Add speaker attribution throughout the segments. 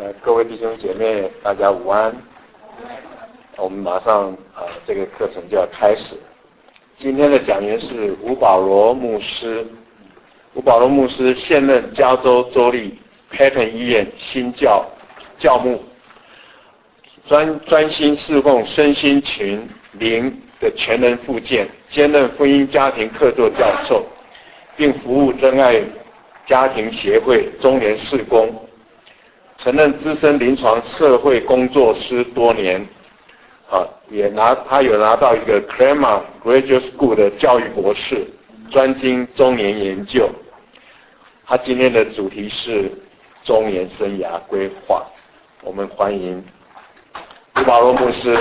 Speaker 1: 各位弟兄姐妹，大家午安。我们马上这个课程就要开始。今天的讲员是吴保罗牧师。吴保罗牧师现任加州州立 Patton 医院新教牧，专心侍奉身心群灵的全人复健，兼任婚姻家庭客座教授，并服务真爱家庭协会中年事工，曾任资深临床社会工作师多年，他有拿到一个 Claremont Graduate School 的教育博士，专精中年研究。他今天的主题是中年生涯规划。我们欢迎吴保罗牧师。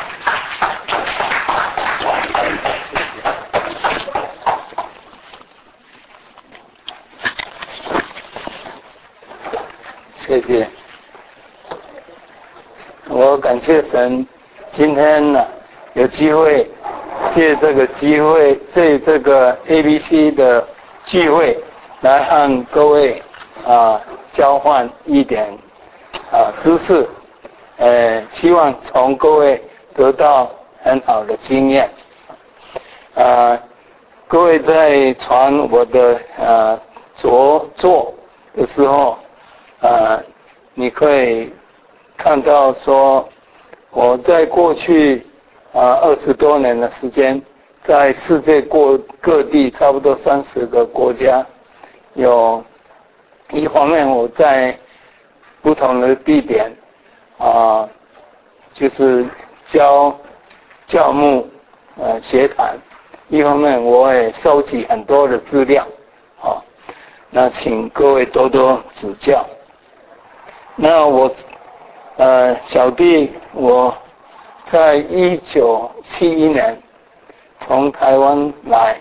Speaker 2: 谢谢。我感谢神，今天呢有机会借这个机会，借这个 ABC 的聚会来和各位交换一点知识，希望从各位得到很好的经验。各位在传我的着作的时候，你可以看到说，我在过去20多年的时间，在世界各地差不多30个国家，有一方面我在不同的地点就是教牧协谈，一方面我也收集很多的资料那请各位多多指教。那我小弟我在1971年从台湾来，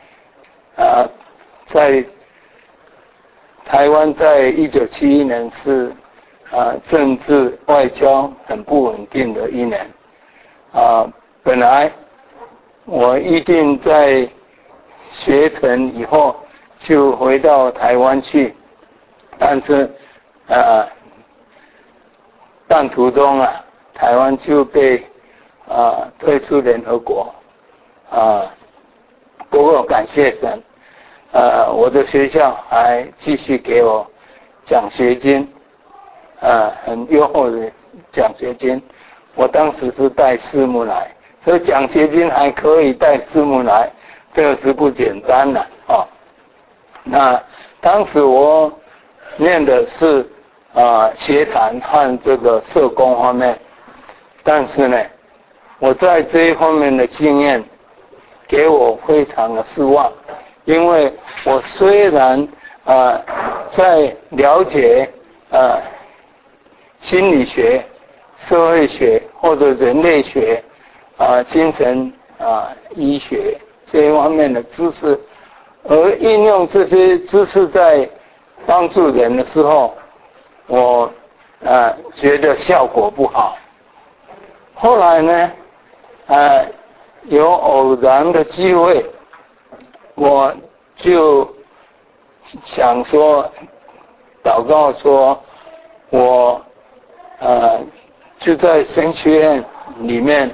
Speaker 2: 在台湾在1971年是政治外交很不稳定的一年，本来我预定在学成以后就回到台湾去，但是半途中台湾就被退出联合国不过感谢神，我的学校还继续给我奖学金，很优厚的奖学金。我当时是带师母来，所以奖学金还可以带师母来，这个是不简单的那当时我念的是协谈和这个社工方面，但是呢，我在这一方面的经验给我非常的失望，因为我虽然在了解心理学、社会学或者人类学精神医学这一方面的知识，而应用这些知识在帮助人的时候，我觉得效果不好。后来呢有偶然的机会，我就想说祷告说，我就在神学院里面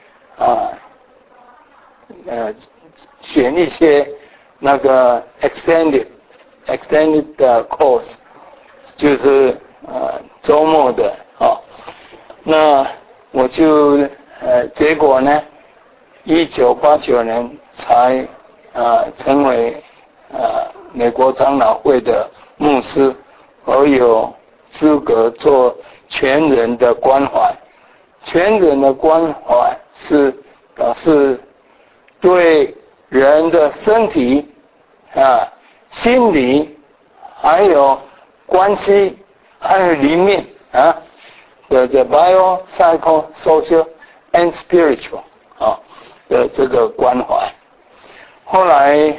Speaker 2: 选一些那个 extended course， 就是周末的那我就结果呢1989年才成为美国长老会的牧师，而有资格做全人的关怀。全人的关怀是表示对人的身体心理还有关系还有里面the bio, psycho, social and spiritual 的这个关怀。后来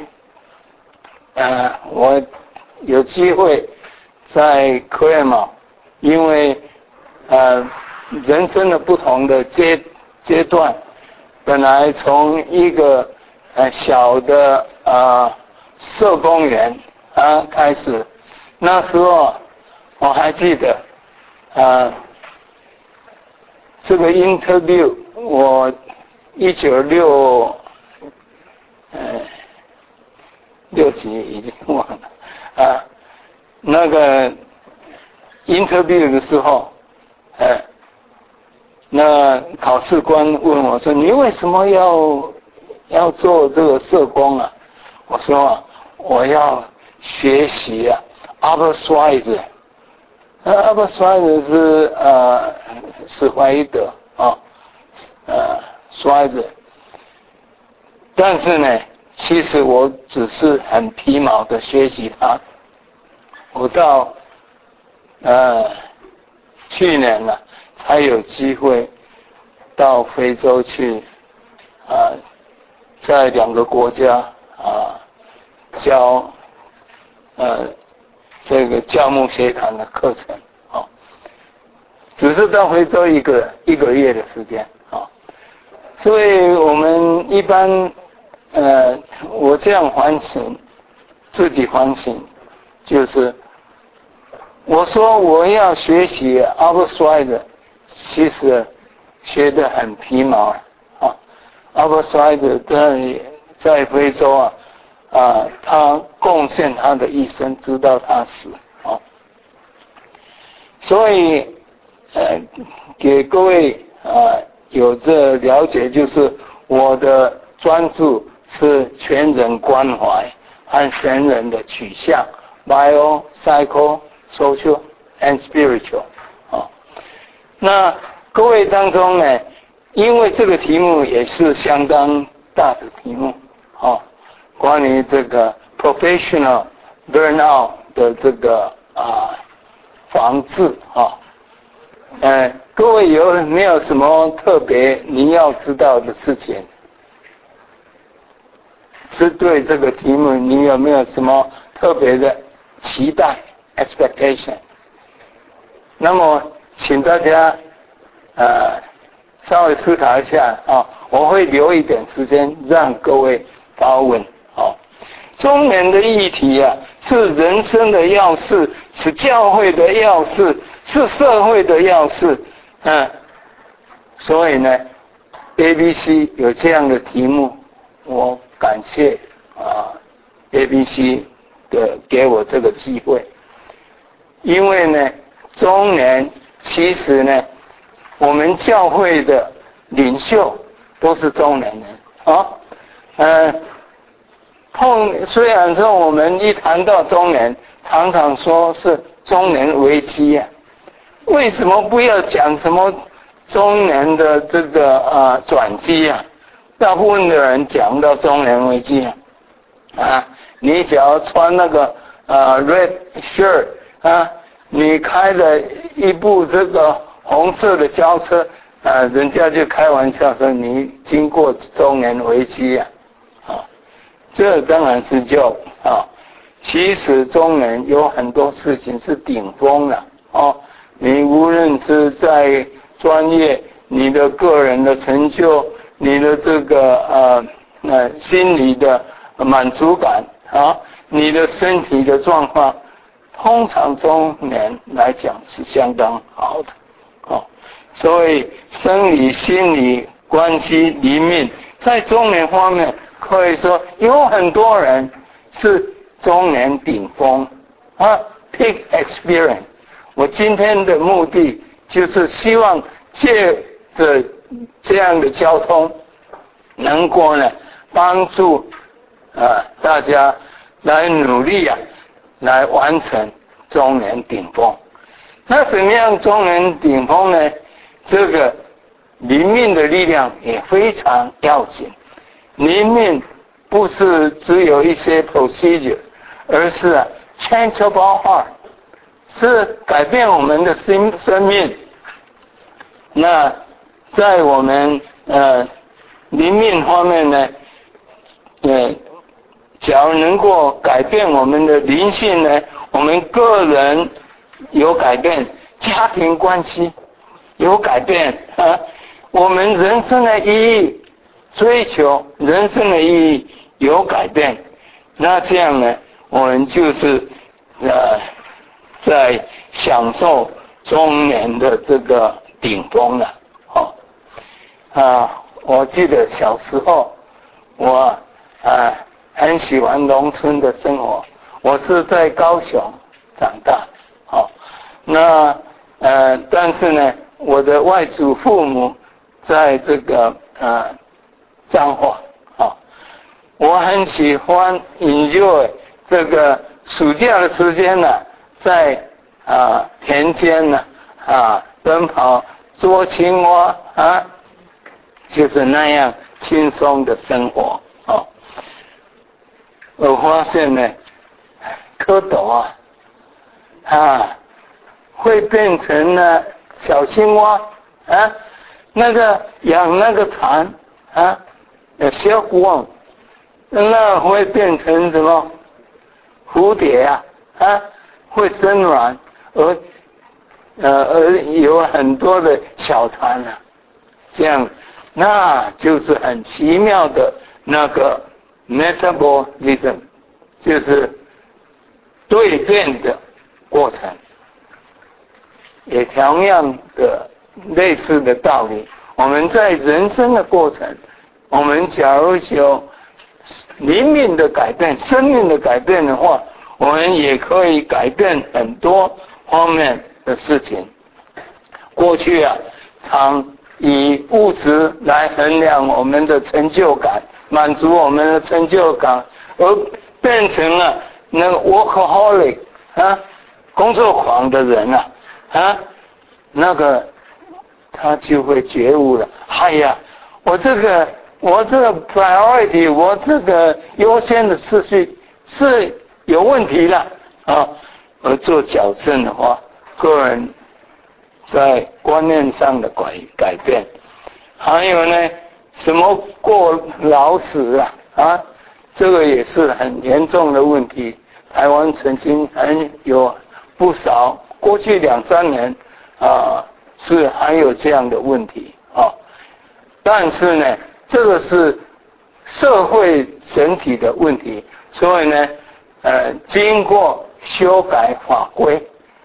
Speaker 2: 我有机会在Claremont，因为人生的不同的阶段，本来从一个小的社工员开始，那时候我还记得这个 interview 我1966几已经忘了那个 interview 的时候，那考试官问我说：“你为什么要做这个社工啊？”我说：“我要学习Albert Schweitzer。”Albert Schweitzer 是史怀伊德Schweitzer。但是呢，其实我只是很皮毛的学习他。我到去年了才有机会到非洲去在2个国家教这个教牧学堂的课程只是到非洲一个月的时间所以我们一般我这样自己反省，就是我说我要学习Albert Schweitzer，其实学得很皮毛Albert Schweitzer在非洲他贡献他的一生，直到他死所以给各位有这了解，就是我的专注是全人关怀和全人的取向 bio, psycho, social and spiritual 那各位当中呢，因为这个题目也是相当大的题目关于这个 professional burnout 的这个防治各位有没有什么特别你要知道的事情？是对这个题目你有没有什么特别的期待 expectation？ 那么请大家稍微思考一下我会留一点时间让各位发问中年的议题是人生的要事，是教会的要事，是社会的要事所以呢 ABC 有这样的题目，我感谢ABC 的给我这个机会，因为呢中年其实呢我们教会的领袖都是中年人虽然说我们一谈到中年常常说是中年危机为什么不要讲什么中年的这个转机大部分的人讲到中年危机你只要穿那个red shirt你开了一部这个红色的轿车人家就开玩笑说你经过中年危机这当然是其实中年有很多事情是顶峰了你无论是在专业，你的个人的成就，你的这个心理的满足感你的身体的状况，通常中年来讲是相当好的所以生理心理关系里面，在中年方面可以说有很多人是中年顶峰peak experience。 我今天的目的就是希望借着这样的交通能够呢帮助大家来努力来完成中年顶峰。那怎么样中年顶峰呢？这个灵命的力量也非常要紧。灵命不是只有一些 procedure， 而是changeable heart， 是改变我们的生命。那在我们灵命方面呢，假如能够改变我们的灵性呢，我们个人有改变，家庭关系有改变我们人生的意义，追求人生的意义有改变。那这样呢，我们就是在享受中年的这个顶峰了。我记得小时候我很喜欢农村的生活，我是在高雄长大，但是呢，我的外祖父母在这个彰化，我很喜欢 enjoy 这个暑假的时间呢，在田间呢奔跑捉青蛙就是那样轻松的生活。我发现呢，蝌蚪会变成了小青蛙那个养那个蚕小蟒，那会变成什么蝴蝶会生卵，而有很多的小蚕这样，那就是很奇妙的那个 metabolism， 就是蜕变的过程。也同样的类似的道理，我们在人生的过程，我们假如有灵命的改变、生命的改变的话，我们也可以改变很多方面的事情。过去常以物质来衡量我们的成就感，满足我们的成就感，而变成了那个 workaholic 工作狂的人那个他就会觉悟了。我这个 priority， 我这个优先的次序是有问题的而做矫正的话，个人在观念上的改变，还有呢，什么过劳死这个也是很严重的问题。台湾曾经有不少，过去2-3年是还有这样的问题但是呢，这个是社会整体的问题，所以呢，经过修改法规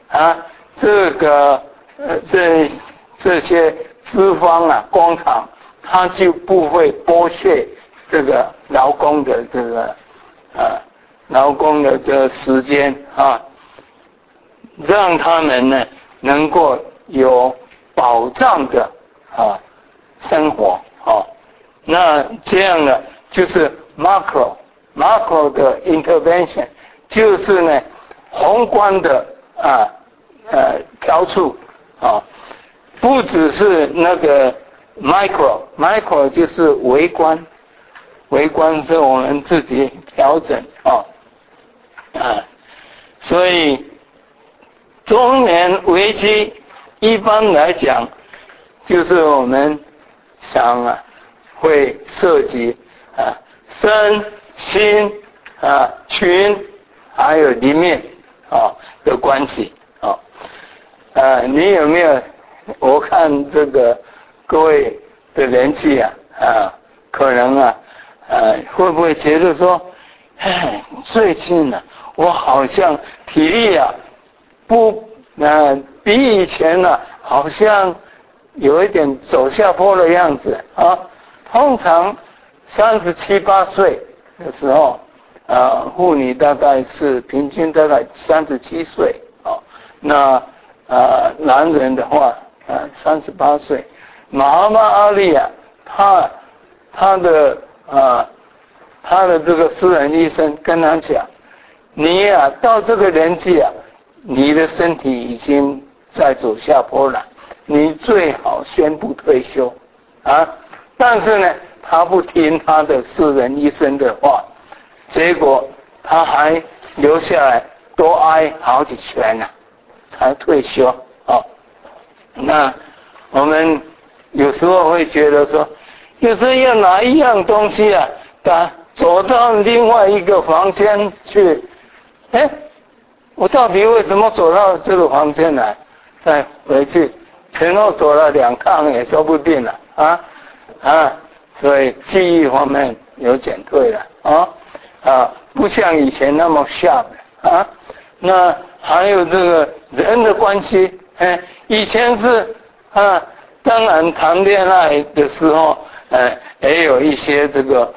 Speaker 2: 这些资方工厂，它就不会剥削这个劳工的这个时间让他们呢能够有保障的生活那这样呢就是 macro 的 intervention， 就是呢宏观的调处不只是那个 micro 就是微观是我们自己调整所以中年危机一般来讲就是我们想会涉及身心群还有里面的关系你有没有？我看这个各位的年纪可能会不会觉得说，最近我好像体力不比以前好像有一点走下坡的样子通常37、8岁的时候妇女大概是平均大概37岁那男人的话38岁。马哈马阿里他的这个私人医生跟他讲，你到这个年纪你的身体已经在走下坡了，你最好宣布退休但是呢他不听他的私人医生的话，结果他还留下来多挨好几拳才退休那我们有时候会觉得说，有时候要拿一样东西走到另外一个房间去，我到底为什么走到这个房间来？再回去，前后走了2趟也说不定了所以记忆方面有减退了不像以前那么sharp那还有这个人的关系以前是当然谈恋爱的时候，也有一些这个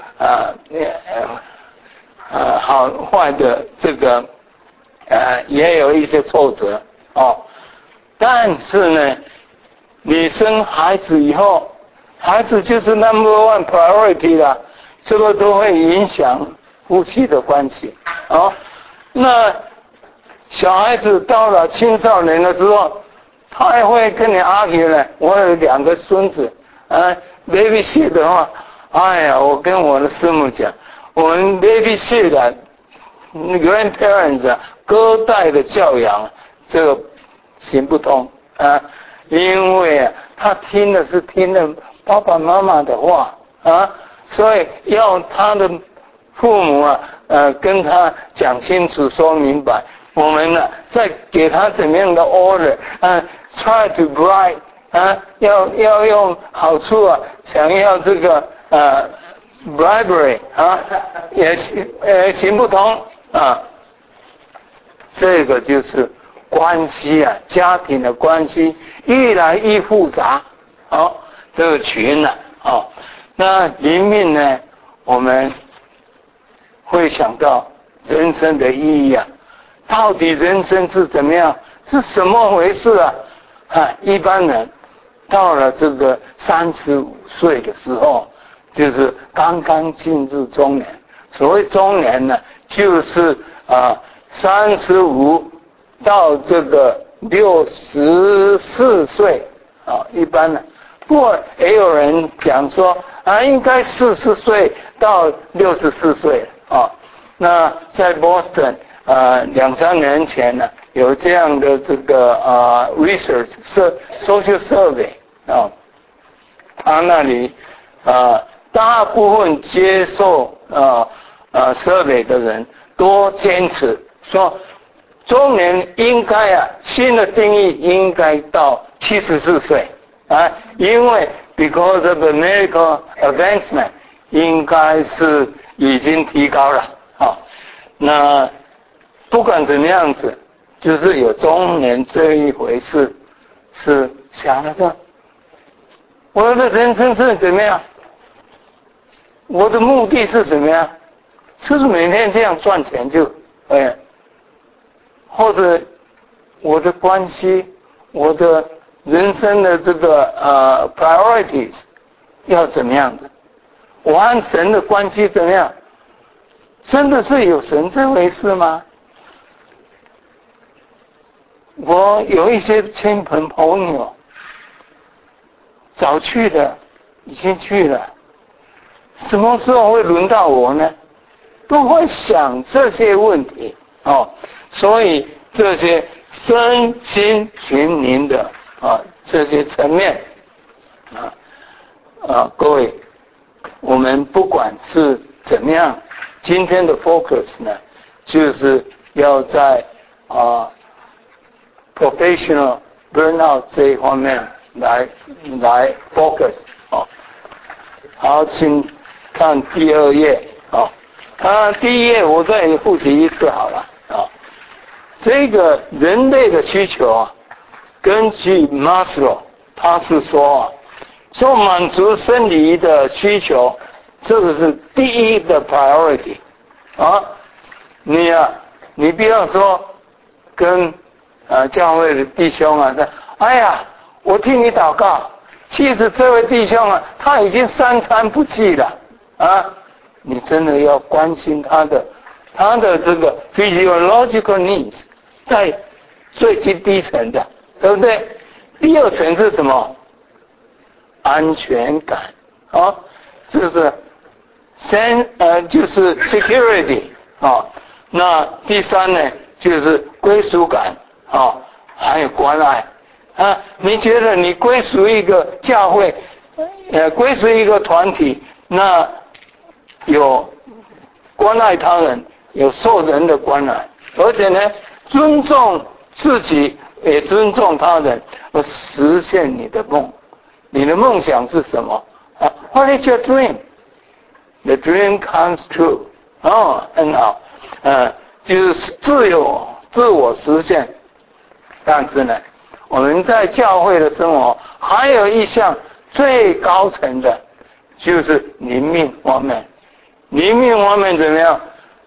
Speaker 2: 好坏的这个也有一些挫折但是呢，你生孩子以后，孩子就是 number one priority 了，这个都会影响夫妻的关系那小孩子到了青少年的时候，他还会跟你 argue 呢。我有2个孙子baby sit 的话，哎呀，我跟我的师母讲，我们 baby sit 的 grandparents 隔代的教养，这个行不通因为他听的是听了爸爸妈妈的话所以要他的父母跟他讲清楚说明白，我们再给他怎么样的 order try to bribe 要用好处想要这个bribery 也行不通这个就是关系家庭的关系越来越复杂这个群那里面呢，我们会想到人生的意义到底人生是怎么样，是什么回事一般人到了这个35岁的时候，就是刚刚进入中年。所谓中年呢，就是35到这个64岁一般呢。不过也有人讲说应该40岁到64岁那在 Boston 2-3年前呢，有这样的这个research social survey 他那里大部分接受survey 的人都坚持说，中年应该新的定义应该到74岁因为 because of the medical advancement 应该是已经提高了那不管怎么样子，就是有中年这一回事，是想了说，我的人生是怎么样？我的目的是怎么样？是不是每天这样赚钱就或者我的关系，我的人生的这个priorities 要怎么样的？我和神的关系怎么样？真的是有神这回事吗？我有一些亲朋朋友早去的，已经去了，什么时候会轮到我呢？都会想这些问题所以这些身心群灵的这些层面各位，我们不管是怎么样，今天的 focus 呢，就是要在professional burnout 这一方面来 focus 好，请看第2页第1页我再复习一次好了这个人类的需求根据 Maslow 他是说满足生理的需求，这个是第一的 priority 你不要说跟教会的弟兄说哎呀我替你祷告，其实这位弟兄他已经3餐不继了你真的要关心他的这个 physiological needs 在最低层的，对不对？第2层是什么？安全感就是就是 security 那第3呢就是归属感还有关爱你觉得你归属一个教会归属一个团体，那有关爱他人，有受人的关爱，而且呢尊重自己也尊重他人，而实现你的梦。你的梦想是什么What is your dream? The dream comes true 很好就是自我实现。但是呢我们在教会的生活还有一项最高层的，就是灵命方面。灵命方面怎么样？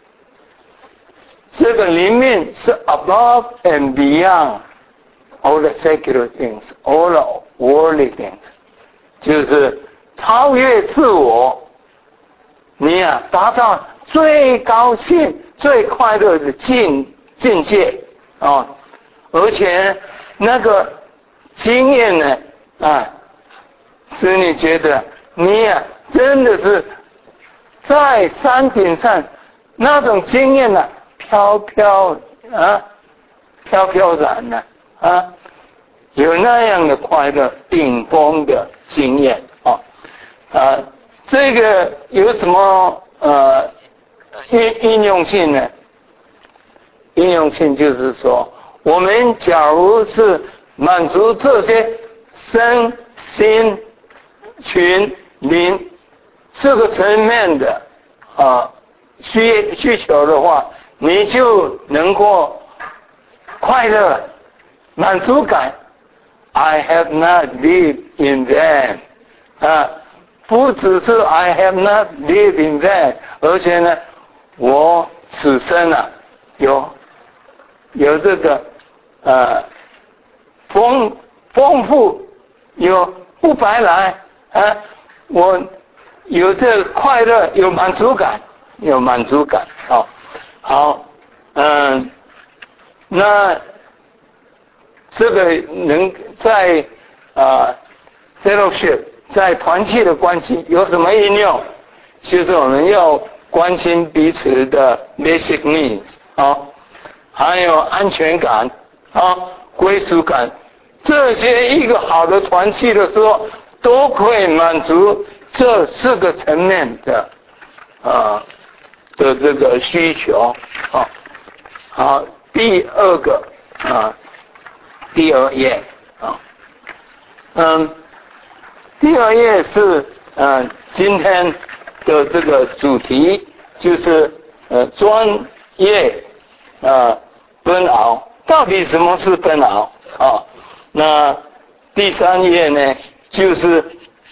Speaker 2: 这个灵命是 above and beyond all the secular things, all the worldly things， 就是超越自我，你达到最高兴、最快乐的境界啊！而且那个经验呢，使你觉得你真的是在山顶上那种经验飘飘然有那样的快乐，顶峰的经验这个有什么应用性呢？应用性就是说，我们假如是满足这些身心群灵这个层面的需求的话，你就能够快乐满足感。I have not lived in vain 不只是 I have not lived in vain， 而且呢，我此生有这个丰富，有不白来我有这个快乐，有满足感好，那这个能在fellowship 在团契的关系有什么应用？就是我们要关心彼此的 basic needs 还有安全感归属感，这些一个好的团契的时候，都可以满足这4个层面的这个需求好，第2页第2页是今天的这个主题，就是专业burnout。到底什么是burnout那第3页呢，就是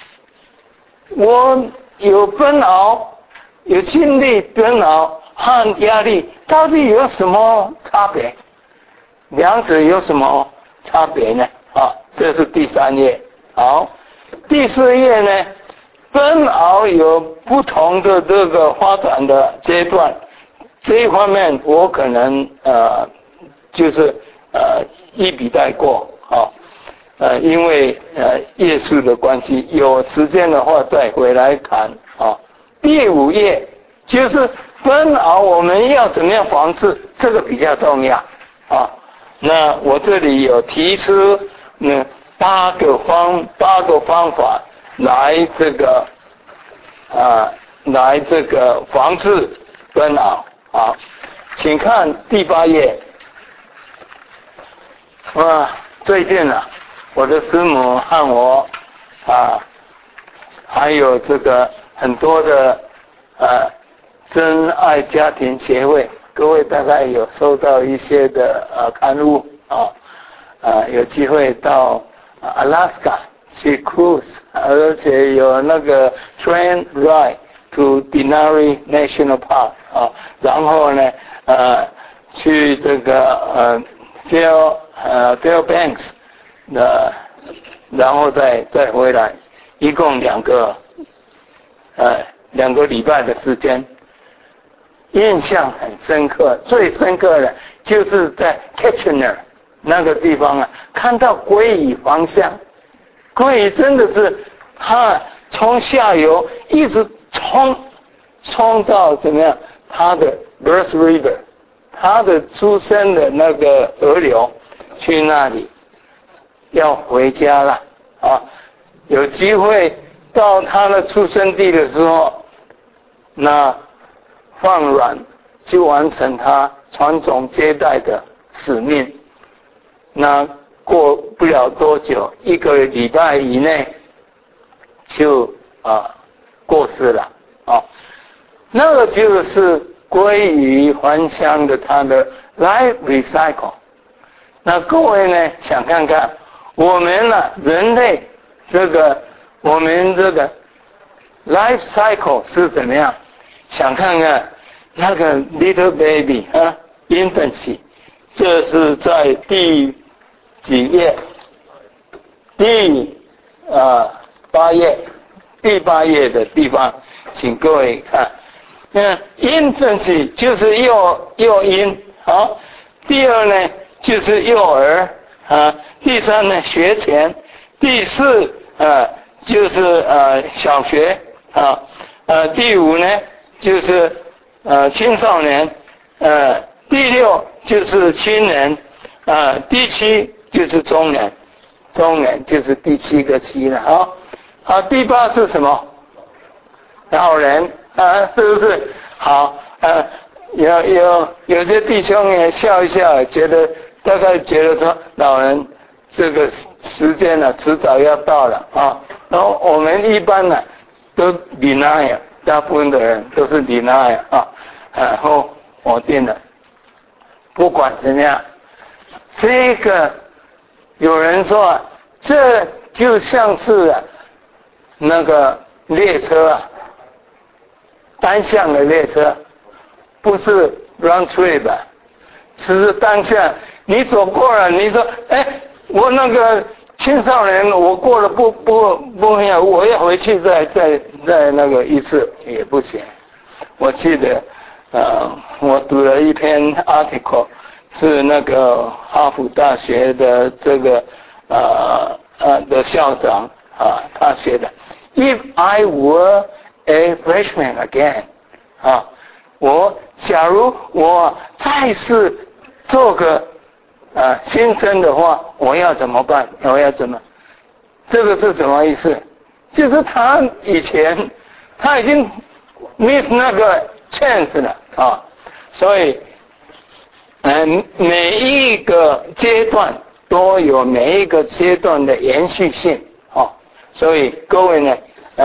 Speaker 2: 我有burnout，有经历burnout和压力，到底有什么差别？两者有什么差别呢？这是第3页。好，第4页呢，burnout有不同的这个发展的阶段，这一方面我可能就是一笔带过因为页数的关系，有时间的话再回来谈第5页就是burnout我们要怎么样防治，这个比较重要那我这里有提出8个方法来这个防治burnout请看第8页最近我的师母和我还有这个很多的真爱家庭协会，各位大概有收到一些的刊物有机会到Alaska 去 cruise， 而且有那个 train ride to Denali National Park 然后呢去这个Fairbanks 然后再回来，一共2个礼拜的时间，印象很深刻。最深刻的就是在 Kitchener 那个地方看到鲑鱼方向，鲑鱼真的是它从下游一直冲到怎么样，它的 birth river， 它的出生的那个河流去那里，要回家了有机会到他的出生地的时候，那放软就完成他传宗接代的使命。那过不了多久，1个礼拜以内就过世了那个就是鲑鱼还乡的它的 life recycle。 那各位呢，想看看我们呢，人类我们这个 life cycle 是怎么样？想看看那个 little baby infancy， 这是在第几页？第8页，第8页的地方，请各位看。infancy 就是幼婴，好。第2呢就是幼儿第3呢学前，第4就是小学第5呢就是青少年第6就是青年第7就是中年就是第7个期了第8是什么？老人是不是？好有些弟兄也笑一笑，大概觉得说老人这个时间呢迟早要到了然后我们一般呢都 deny， 大部分的人都是 deny 然后否定了。不管怎么样，这个有人说这就像是那个列车单向的列车，不是 round trip， 只是单向。你走过了，你说，我那个青少年我过了不我要回去再那个一次也不行。我记得我读了一篇 article， 是那个哈佛大学的这个的校长他写的 ，If I were a freshman again， 假如我再次做个新生的话，我要怎么办？这个是什么意思？就是他以前他已经 miss 那个 chance 了所以每一个阶段都有每一个阶段的延续性所以各位呢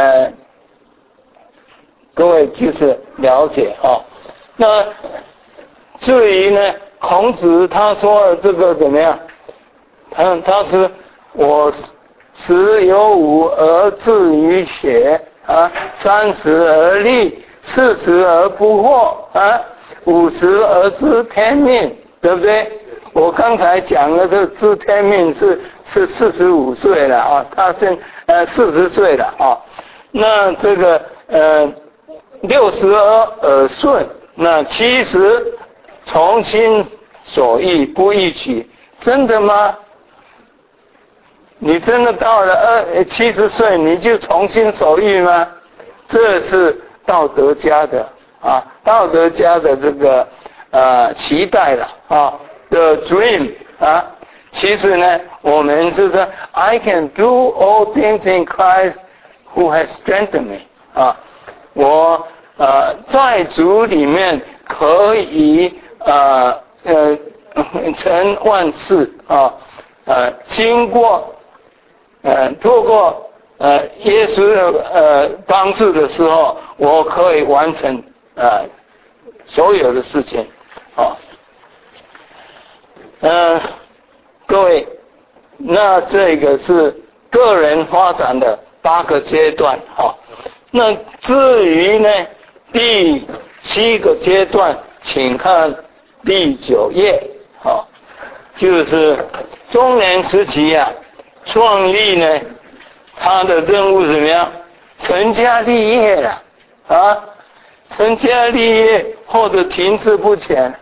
Speaker 2: 各位就是了解那至于呢孔子他说的这个怎么样？他是我10有5而志于学30而立，40而不惑50而知天命，对不对？我刚才讲的这知天命是45岁了他现40岁了那这个60而耳顺，那70从心所欲不逾矩，真的吗？你真的到了70岁你就从心所欲吗？这是道德家的道德家的这个期待了the dream 其实呢我们是说 I can do all things in Christ who has strengthened me 我在主里面可以成万事经过透过耶稣的帮助的时候，我可以完成所有的事情各位，那这个是个人发展的8个阶段那至于呢第7个阶段，请看第9页就是中年时期创立呢他的任务怎么样？成家立业了成家立业或者停滞不前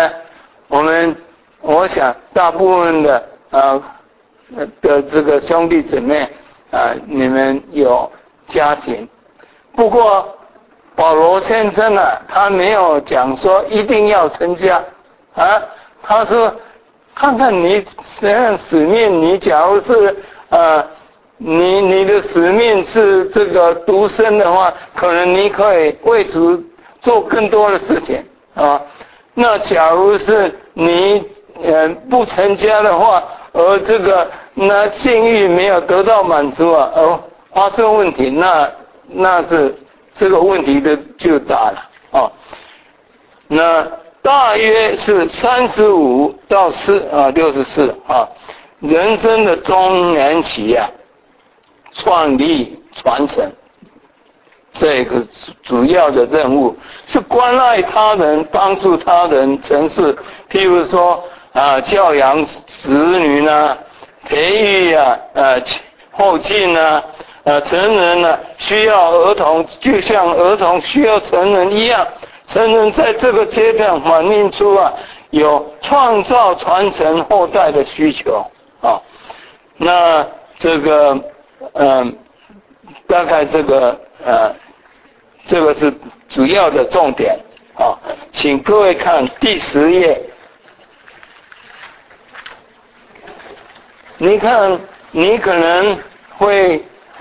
Speaker 2: 我想大部分的这个兄弟姊妹你们有家庭，不过保罗先生他没有讲说一定要成家他说看看你怎样使命，你假如是你的使命是这个独身的话，可能你可以为主做更多的事情那假如是你不成家的话，而这个那性欲没有得到满足而发生问题，那是这个问题的就大了那大约是35到64啊，人生的中年期啊，创立传承。这个主要的任务是关爱他人，帮助他人，城市，譬如说教养子女呢，培育后进成人呢需要儿童，就像儿童需要成人一样，成人在这个阶段反映出有创造传承后代的需求啊。那这个大概这个是主要的重点啊，请各位看第10页。你看，你可能会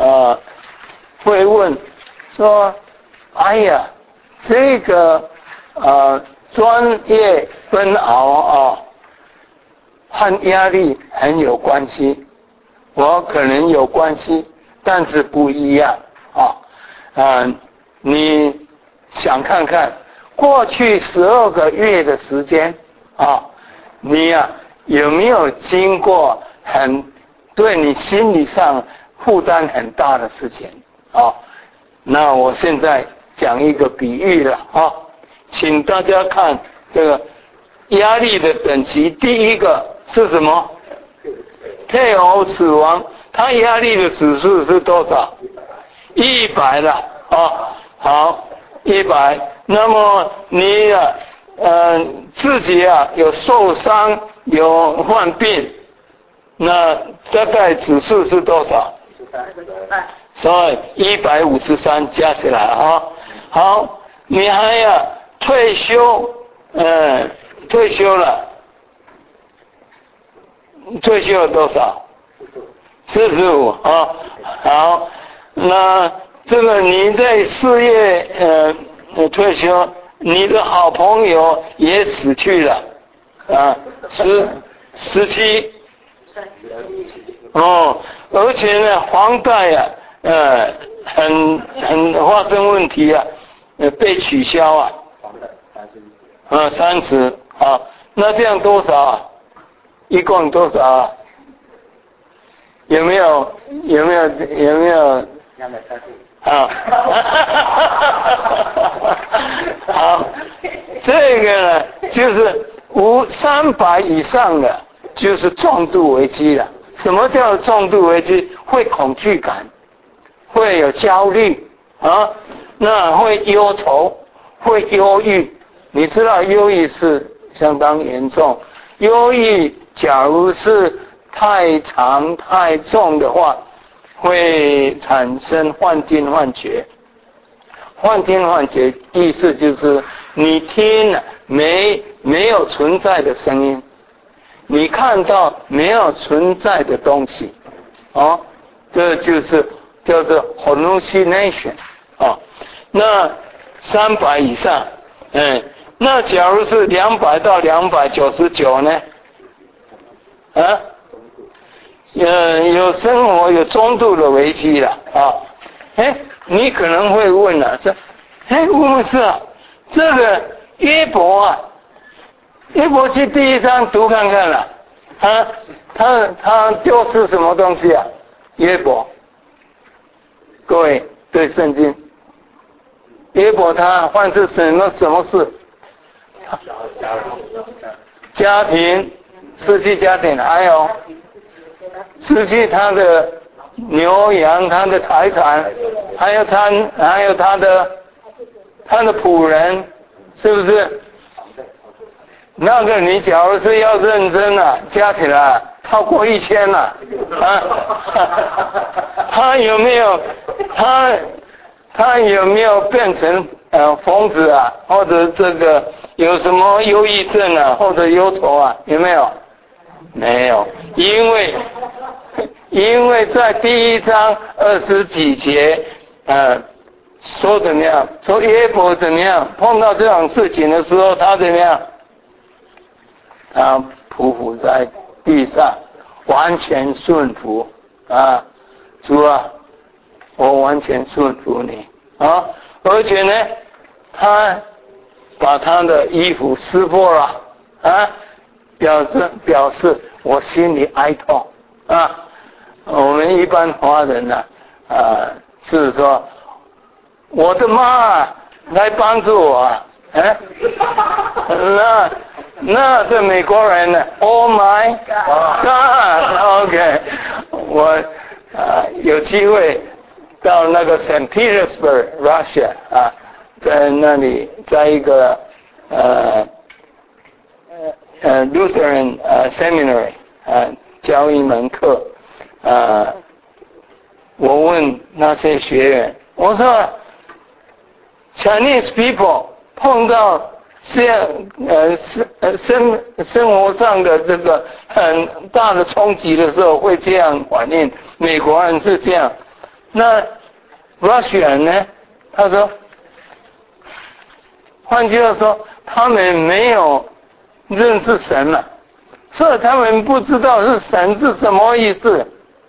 Speaker 2: 问说，哎呀，这个专业分熬和压力很有关系，我可能有关系，但是不一样你想看看过去12个月的时间你有没有经过对你心理上负担很大的事情那我现在讲一个比喻了请大家看这个压力的等级，第一个是什么？配偶死亡，它压力的指数是多少？100了好，100。那么你自己有受伤，有患病，那大概指数是多少？所以153加起来好，你还要退休了，退休了多少？45好，那这个你在事业退休，你的好朋友也死去了17而且呢房贷很发生问题被取消30那这样多少一共多少有没有好，这个呢就是300以上的就是重度危机了。什么叫重度危机？会恐惧感，会有焦虑那会忧愁，会忧郁。你知道忧郁是相当严重，忧郁假如是太长太重的话，会产生幻听幻觉。幻听幻觉意思就是你听了没有存在的声音，你看到没有存在的东西这就是叫做 hallucination 那300以上那假如是200到299呢有生活有中度的危机了你可能会问牧师这个约伯记第1章读看看了他丢失什么东西约伯，各位对圣经，约伯他犯是什么事？家庭失去家庭，还有失去他的牛羊，他的财产，还有他的仆人，是不是？那个你假如是要认真加起来超过1000了他有没有变成疯子或者这个有什么忧郁症或者忧愁有没有？没有，因为在第1章20几节说怎么样？说约伯怎么样？碰到这种事情的时候，他怎么样？他匍匐在地上，完全顺服主我完全顺服你而且呢，他把他的衣服撕破了啊，表示我心里哀痛啊。我们一般华人呢是说我的妈来帮助我那这美国人呢 Oh my God OK 我有机会到那个 St. Petersburg Russia 在那里在一个Lutheran Seminary 教一门课我问那些学员我说 Chinese people 碰到这样生活上的这个很大的冲击的时候会这样反应，美国人是这样，那 Russian 呢？他说，换句话说，他们没有认识神了，所以他们不知道是神是什么意思。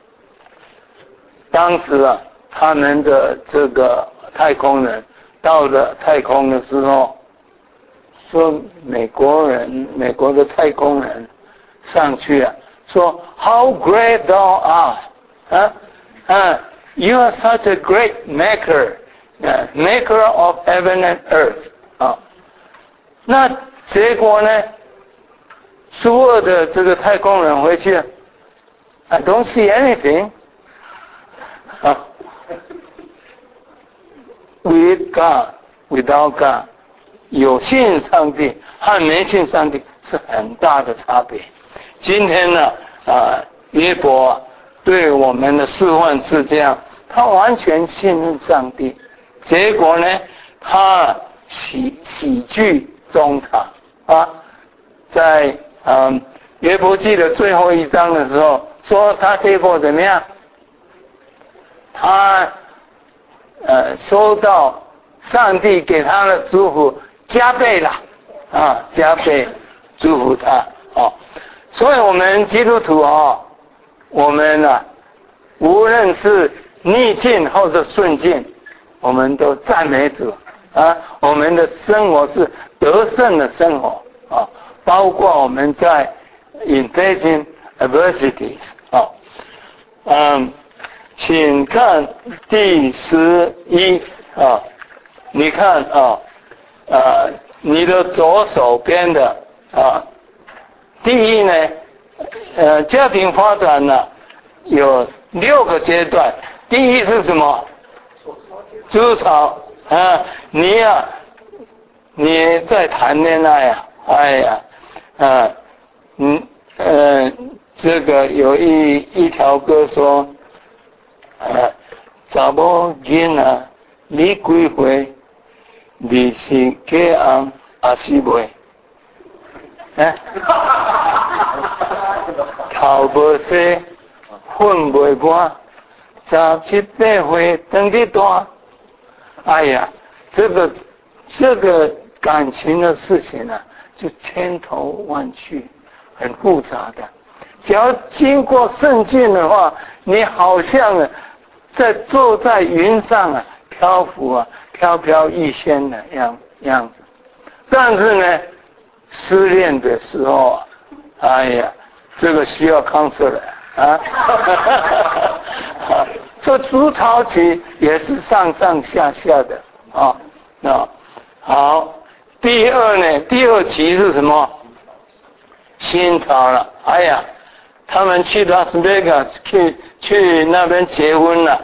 Speaker 2: 当时他们的这个太空人到了太空的时候。说美国的太空人上去说 How great thou art You are such a great maker maker of heaven and earth 那结果呢所有的这个太空人回去I don't see anything with God without God有信上帝和没信上帝是很大的差别。今天呢，约伯对我们的示范是这样，他完全信任上帝，结果呢，他喜剧中场在约伯记的最后一章的时候，说他结果怎么样？他收到上帝给他的祝福。加倍了加倍祝福他所以我们基督徒我们无论是逆境或者顺境，我们都赞美主我们的生活是得胜的生活包括我们在 in facing adversities 请看第11你看你的左手边的第一呢家庭发展呢有6个阶段。第一是什么？筑巢你在谈恋爱这个有一条歌说查某囡你几岁你是嫁人还是袂？头无洗，粉袂满，17、18岁当去大。哎呀，这个感情的事情就千头万绪，很复杂的。只要经过圣境的话，你好像坐在云上漂浮飘飘欲仙的样子，但是呢，失恋的时候哎呀，这个需要 counselor 这筑巢期也是上上下下的好，第二期是什么？新潮了。哎呀，他们去拉斯维加斯去那边结婚了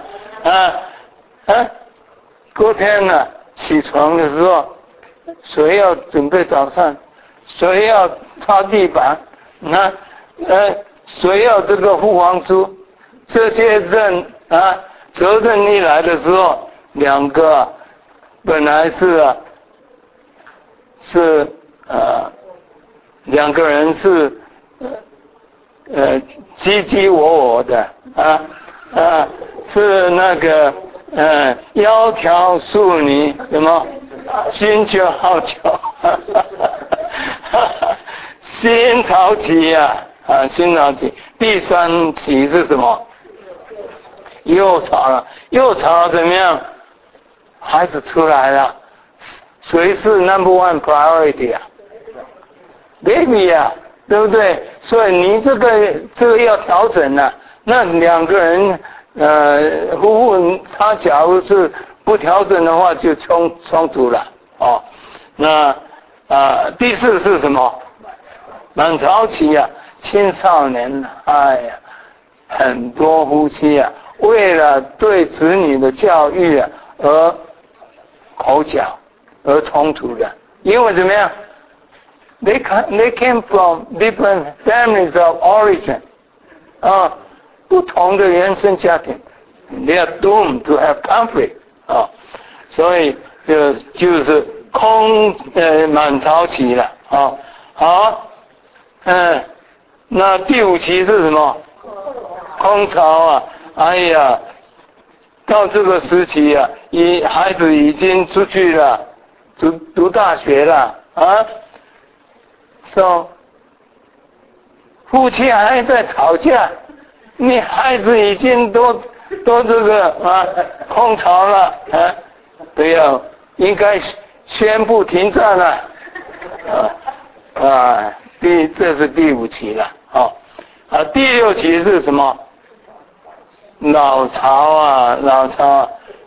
Speaker 2: 隔天起床的时候，谁要准备早餐，谁要擦地板，谁要这个付房租，这些人责任一来的时候，两个本来是两个人是唧唧我我的是那个窈窕淑女什么心却好巧新潮期新潮期。第3期是什么？幼潮了。幼潮怎么样？孩子出来了谁是 number one priority 啊 ？baby 啊，对不对？所以你这个要调整了、那两个人夫妇他假如是不调整的话，就冲突了哦。那第四是什么？满潮期啊，青少年啊，哎呀，很多夫妻啊，为了对子女的教育啊而口角而冲突的，因为怎么样？They came from different families of origin 不同的原生家庭 ，they are doomed to have conflict 所以就是满潮期了好，那第5期是什么？空巢啊，哎呀，到这个时期啊，孩子已经出去了，读大学了So 夫妻还在吵架，你孩子已经都这个空巢了对呀，应该宣布停战了这是第5期了第6期是什么？老巢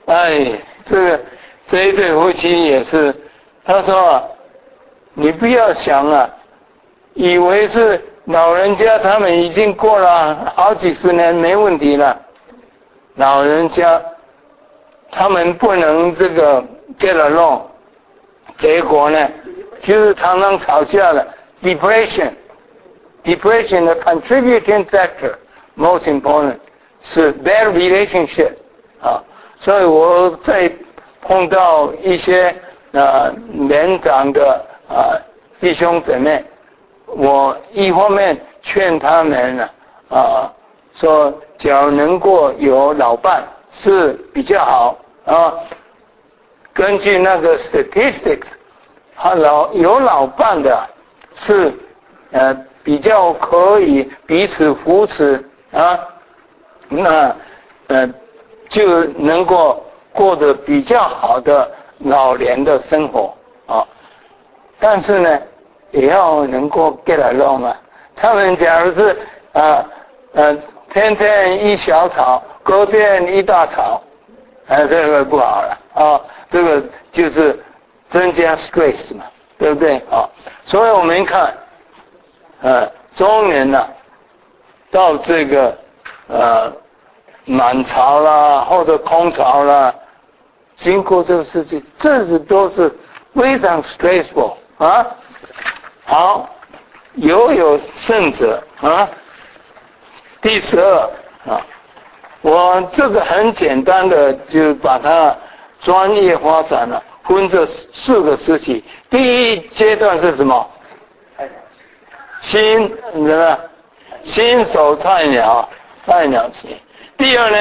Speaker 2: 这一对夫妻也是，他说你不要想以为是老人家他们已经过了好几十年没问题了，老人家他们不能这个 get along， 结果呢就是常常吵架了。Depression 的 contributing factor most important 是 bad relationship 所以我在碰到一些年长的弟兄姊妹，我一方面劝他们说假如能够有老伴是比较好根据那个 statistics 有老伴的是比较可以彼此扶持那就能够过得比较好的老年的生活但是呢也要能够 get along 他们假如是天天一小吵，隔天一大吵这个不好了这个就是增加 stress 嘛，对不对所以我们看中年到这个满潮啦或者空巢啦，经过这个事情，这都是非常 stressful 好，有胜者第12我这个很简单的就把它专业发展了，分这4个时期。第一阶段是什么？新手菜鸟期。第二呢？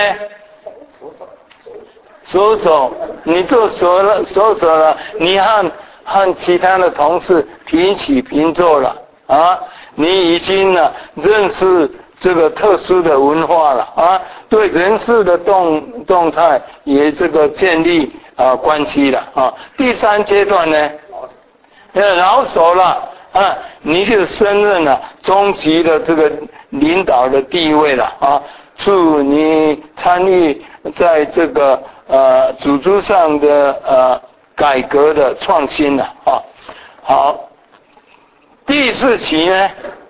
Speaker 2: 熟手，你做熟手了，你和其他的同事平起平坐了你已经认识这个特殊的文化了对人事的动态也这个建立关系了第3阶段呢，老手了你就升任了中级的这个领导的地位了你参与在这个组织上的改革的创新了好，第4期呢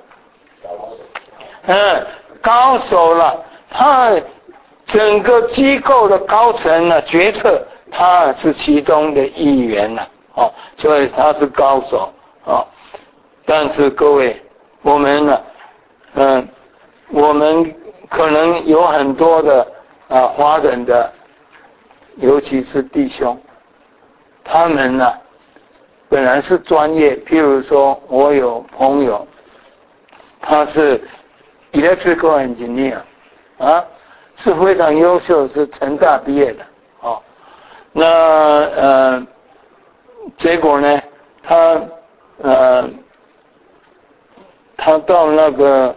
Speaker 2: 高手了，他整个机构的高层决策他是其中的一员所以他是高手但是各位我们可能有很多的华人的尤其是弟兄，他们本来是专业，譬如说我有朋友他是 electrical engineer 是非常优秀，是成大毕业的那结果呢他到那个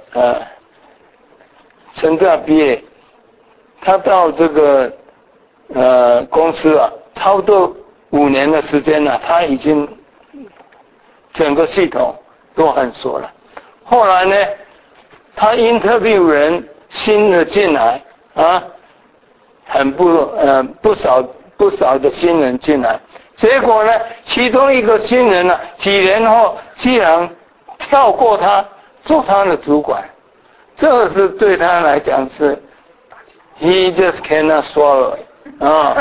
Speaker 2: 成大毕业，他到这个公司差不多 5年的时间了，他已经整个系统都很熟了。后来呢，他 interview 人新的进来啊，不少的新人进来，结果呢，其中一个新人呢，几年后竟然跳过他做他的主管，这是对他来讲是 he just cannot swallow it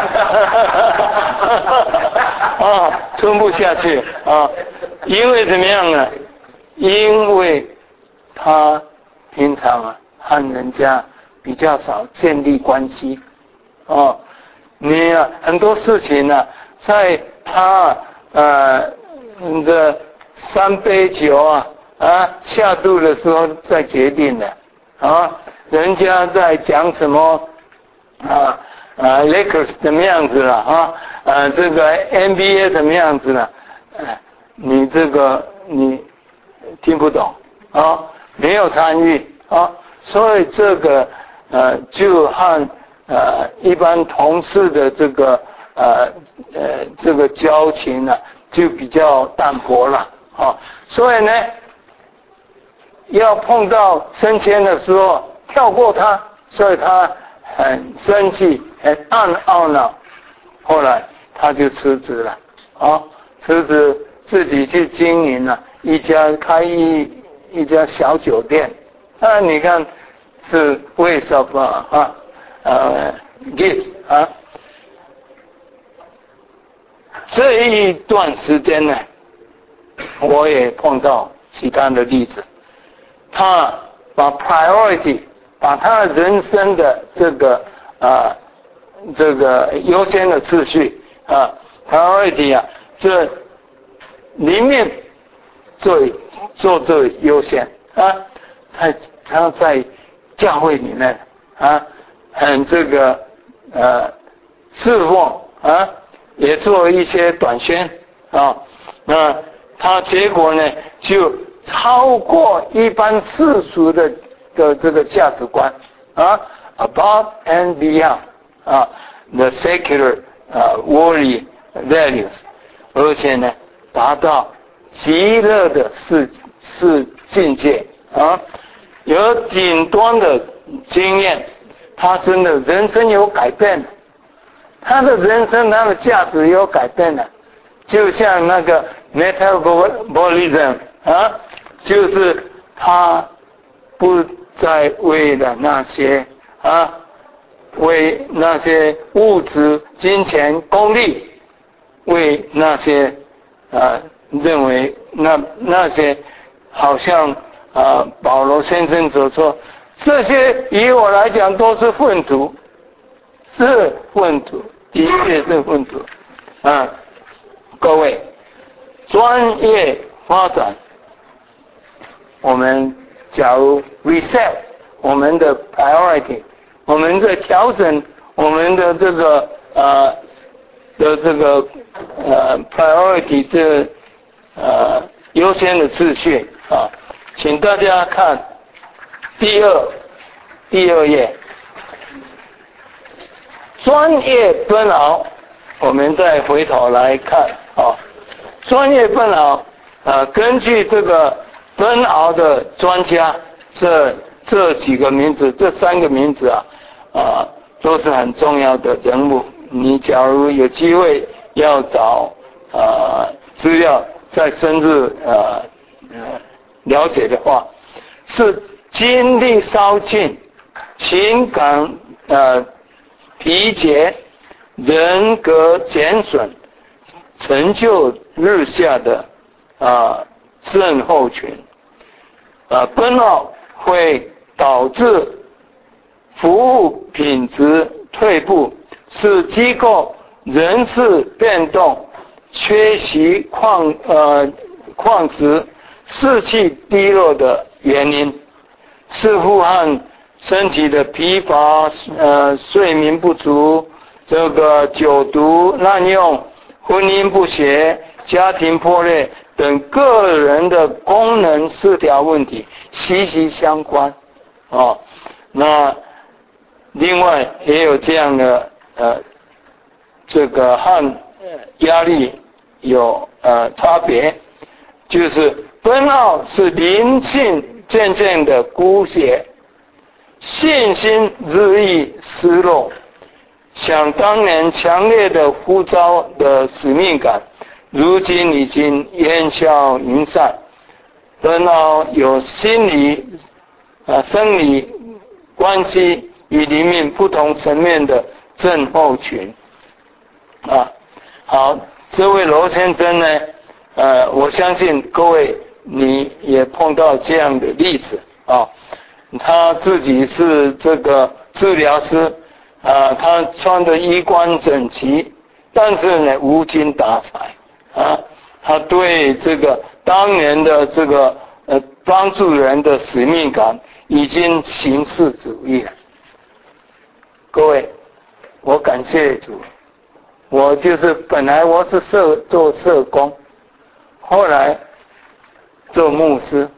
Speaker 2: 吞不下去啊，因为怎么样呢？因为他平常和人家比较少建立关系你很多事情在他这3杯酒下肚的时候再决定的人家在讲什么Lakers 怎么样子了这个 NBA 怎么样子了你这个你听不懂没有参与所以这个就和一般同事的这个交情就比较淡薄了所以呢要碰到升迁的时候跳过他，所以他很生气很懊恼，后来他就辞职了辞职自己去经营了开一家小酒店你看是为什么gift 这一段时间呢我也碰到其他的例子，他把 priority 把他人生的这个优先的次序priority 这里面做这优先他在教会里面很这个侍奉也做一些短宣那他结果呢就超过一般世俗的这个价值观above and beyond the secular worldly values， 而且呢达到极乐的是境界有顶端的经验，他真的人生有改变，他的人生他的价值有改变了，就像那个 metabolism就是他不再为了那些为那些物质金钱功利，为那些认为那些好像保罗先生所说，这些以我来讲都是粪土，是粪土，的确是粪土各位专业发展，我们假如 reset 我们的 priority， 我们在调整我们的这个priority 优先的次序请大家看第二页，专业奔劳，我们再回头来看专业奔劳根据这个奔劳的专家，这几个名字，这3个名字都是很重要的人物。你假如有机会要找资料再深入了解的话，是精力稍尽，情感疲竭，人格减损，成就日下的症候群burnout会导致服务品质退步，使机构人事变动，缺席矿质，士气低落的原因，是负荷身体的疲乏睡眠不足，这个酒毒滥用，婚姻不协，家庭破裂等个人的功能失调问题息息相关那另外也有这样的这个和压力有差别，就是奔奥是灵性渐渐的枯竭，信心日益失落，想当年强烈的呼召的使命感，如今已经烟消云散。奔奥有心理生理关系与里面不同层面的症候群好，这位罗先生呢我相信各位你也碰到这样的例子他自己是这个治疗师他穿的衣冠整齐，但是呢无精打采他对这个当年的这个帮助人的使命感已经形式主义了。各位，我感谢主，我就是本来我是做社工，后来做牧师，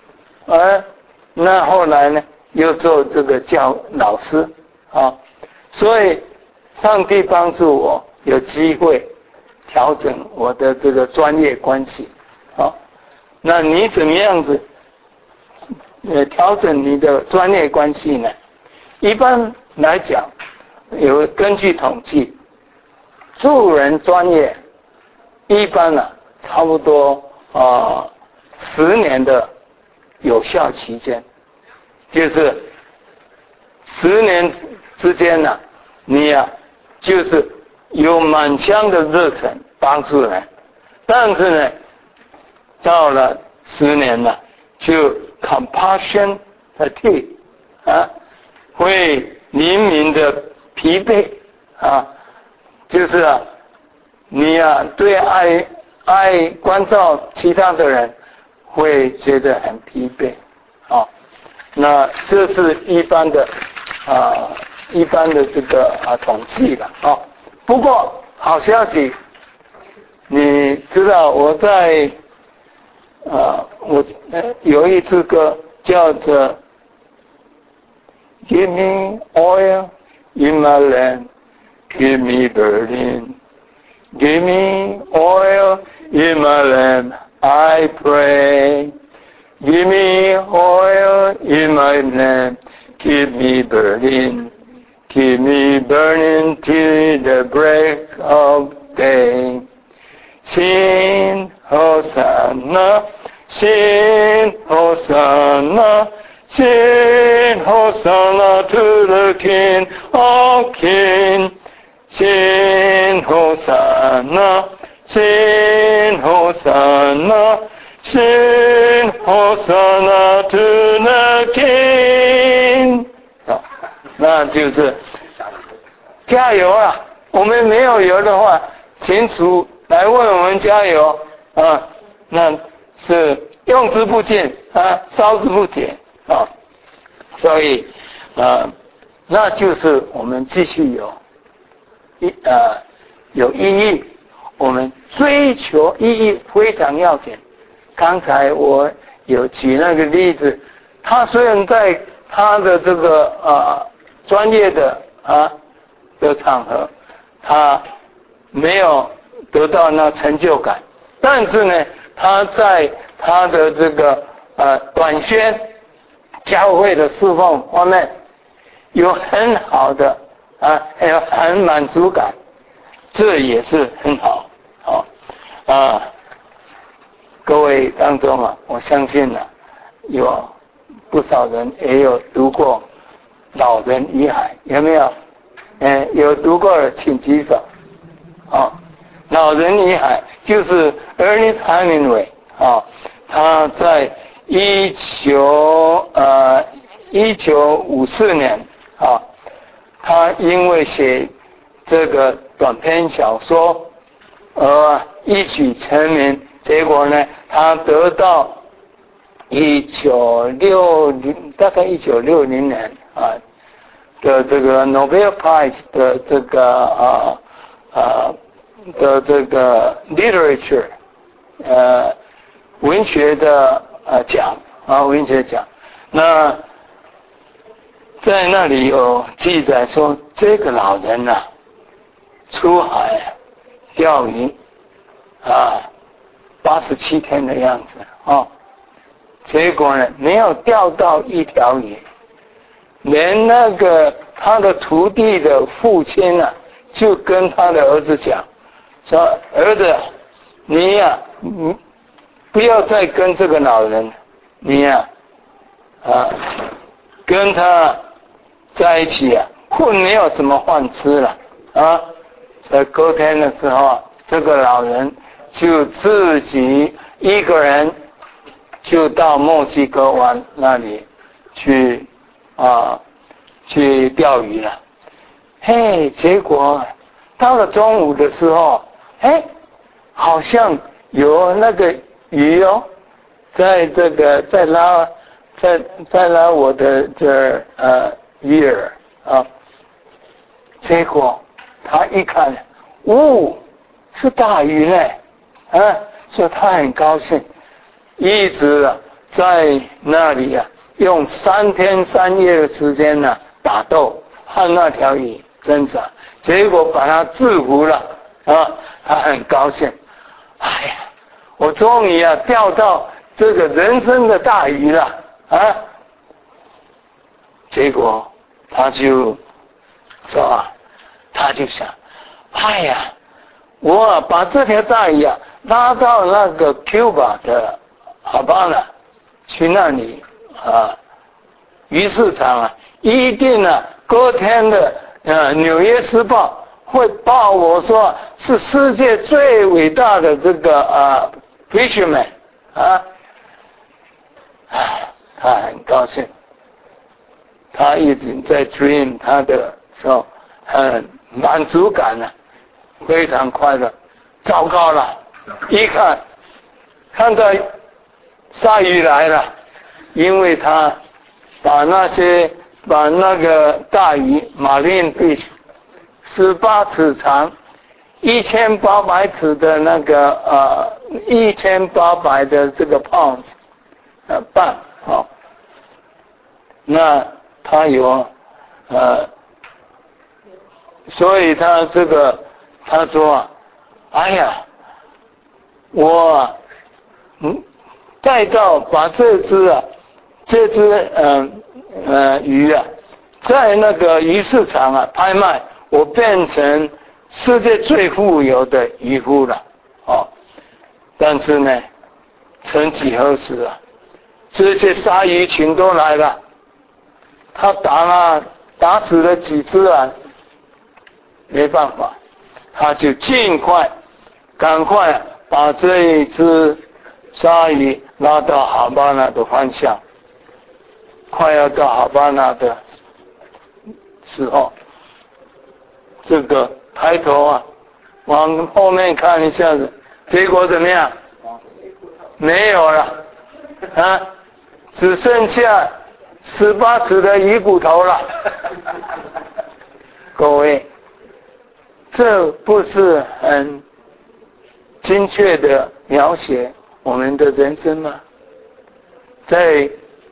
Speaker 2: 那后来呢又做这个老师所以上帝帮助我有机会调整我的这个专业关系那你怎么样子调整你的专业关系呢？一般来讲，根据统计，助人专业一般差不多10年的有效期间，就是10年之间你就是有满腔的热忱帮助人，但是呢到了10年就 compassion fatigue 会灵敏的疲惫就是你对爱关照其他的人会觉得很疲惫那这是一般的这个统计了不过好消息，你知道我在我有一支歌叫做 Give me oil in my lamp, give me burning, give me oil in my lamp, I pray. Give me oil in my lamp, keep me burning, keep me burning till the break of day. Sing Hosanna, sing Hosanna, sing Hosanna to the King of Kings. Sing Hosanna, sing Hosanna, sing Hosanna to the King. 那就是加油啊！我们没有油的话，请主来为我们加油那是用之不尽烧之不竭所以那就是我们继续有意义，我们追求意义非常要紧。刚才我有举那个例子，他虽然在他的这个专业的场合，他没有得到那成就感，但是呢，他在他的这个短宣教会的侍奉方面有很好的有很满足感，这也是很好各位当中我相信有不少人也有读过《老人与海》，有没有？有读过的请举手。《老人与海》就是 Ernest Hemingway 他在1954年他因为写这个短篇小说而一举成名，结果呢他得到大概1960年的这个 Nobel Prize 的这个literature 文学的奖文学奖。那在那里有记载说，这个老人出海钓鱼87天的样子结果呢没有钓到一条鱼，连那个他的徒弟的父亲就跟他的儿子讲说，儿子你不要再跟这个老人，你跟他在一起混没有什么饭吃了在隔天的时候，这个老人就自己一个人就到墨西哥湾那里去钓鱼了。结果到了中午的时候，好像有那个鱼在这个在拉我的鱼饵结果他一看，是大鱼呢，所以他很高兴，一直在那里用3天3夜的时间打斗和那条鱼挣扎，结果把他制服了他很高兴，我终于钓到这个人生的大鱼了结果他就说他就想，我把这条大鱼拉到那个 Cuba 的哈巴那去那里鱼市场一定隔天的纽约时报会报我说是世界最伟大的这个fisherman 他很高兴，他一直在 dream 他的时候很满足感非常快乐。糟糕了，一看到鲨鱼来了，因为他把那个大鱼Marine Fish 18尺长1800尺的那个1800的这个 pounds 磅那他有所以他说我带到把这只鱼在那个鱼市场拍卖，我变成世界最富有的渔夫了但是呢曾几何时这些鲨鱼群都来了，他打死了几只没办法，他就赶快把这一只鲨鱼拉到哈巴那的方向，快要到哈巴那的时候，这个抬头往后面看一下子，结果怎么样？没有了只剩下18尺的鱼骨头了各位，这不是很精确的描写我们的人生吗？在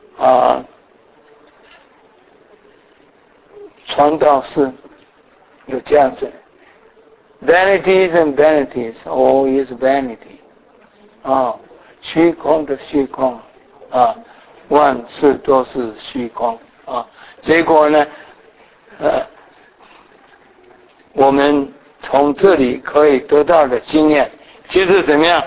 Speaker 2: 传道士有这样子 ，Vanities and vanities, all is vanity 虚空的虚空万事都是虚空结果呢我们从这里可以得到的经验就是怎么样？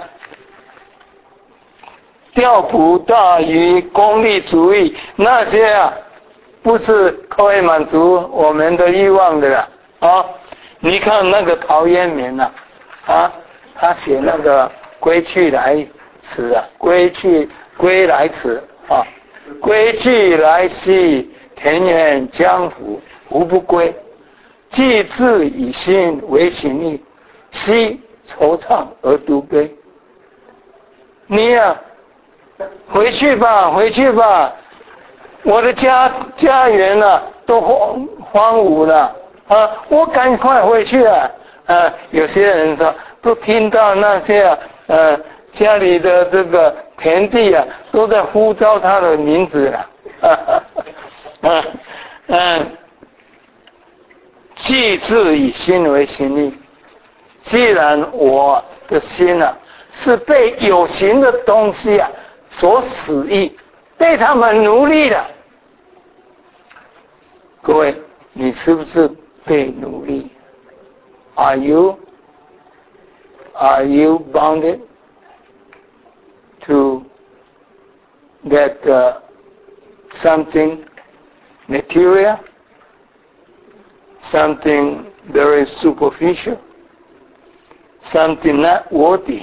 Speaker 2: 钓捕大鱼功利主义那些不是可以满足我们的欲望的你看那个陶渊明他写那个归去来辞归来辞归去来兮，田园江湖无不归。既自以心为行义，兮惆怅而独悲。你回去吧，回去吧，我的家园都荒芜了我赶快回去有些人说都听到那些家里的这个田地都在呼召他的名字了既自以心为行义， 既然我的心啊是被有形的东西啊所使役，被他们奴隶的，各位，你是不是被奴隶？Are you bounded to that something material, something very superficial, something not worthy?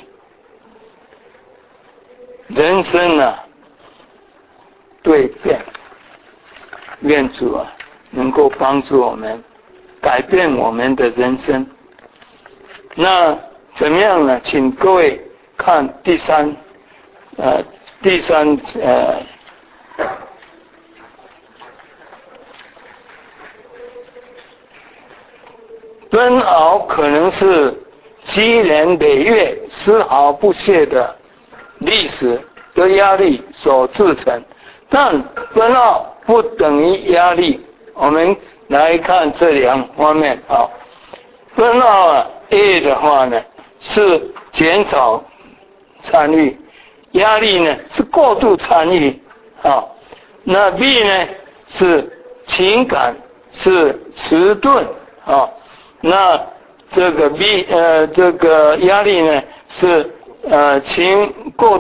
Speaker 2: 人生啊，对变，愿主啊能够帮助我们改变我们的人生。那怎么样呢？请各位看第三奔熬可能是积年累月丝毫不懈的历史的压力所制成，但奔熬不等于压力。我们来看这两方面啊。奔熬啊 A 的话呢是减少参与，压力呢是过度参与啊。那 B 呢是情感是迟钝啊。那这个 B 这个压力呢是过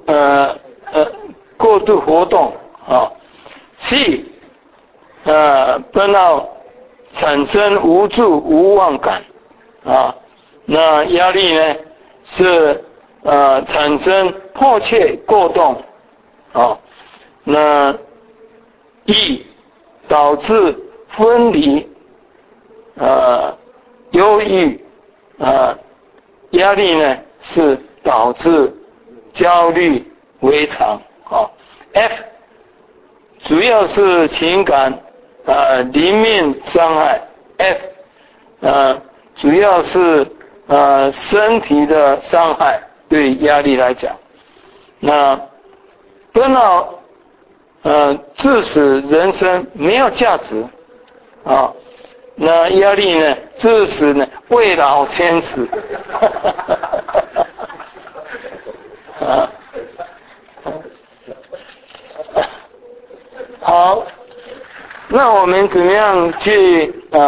Speaker 2: 度活动啊。C 奔熬产生无助无望感啊。那压力呢是产生迫切过动啊。那 E 导致分离忧郁压力呢是导致焦虑为常啊。F 主要是情感灵命伤害。F 主要是身体的伤害，对压力来讲。那奔熬致使人生没有价值啊。那压力呢致使呢未老先死好，那我们怎么样去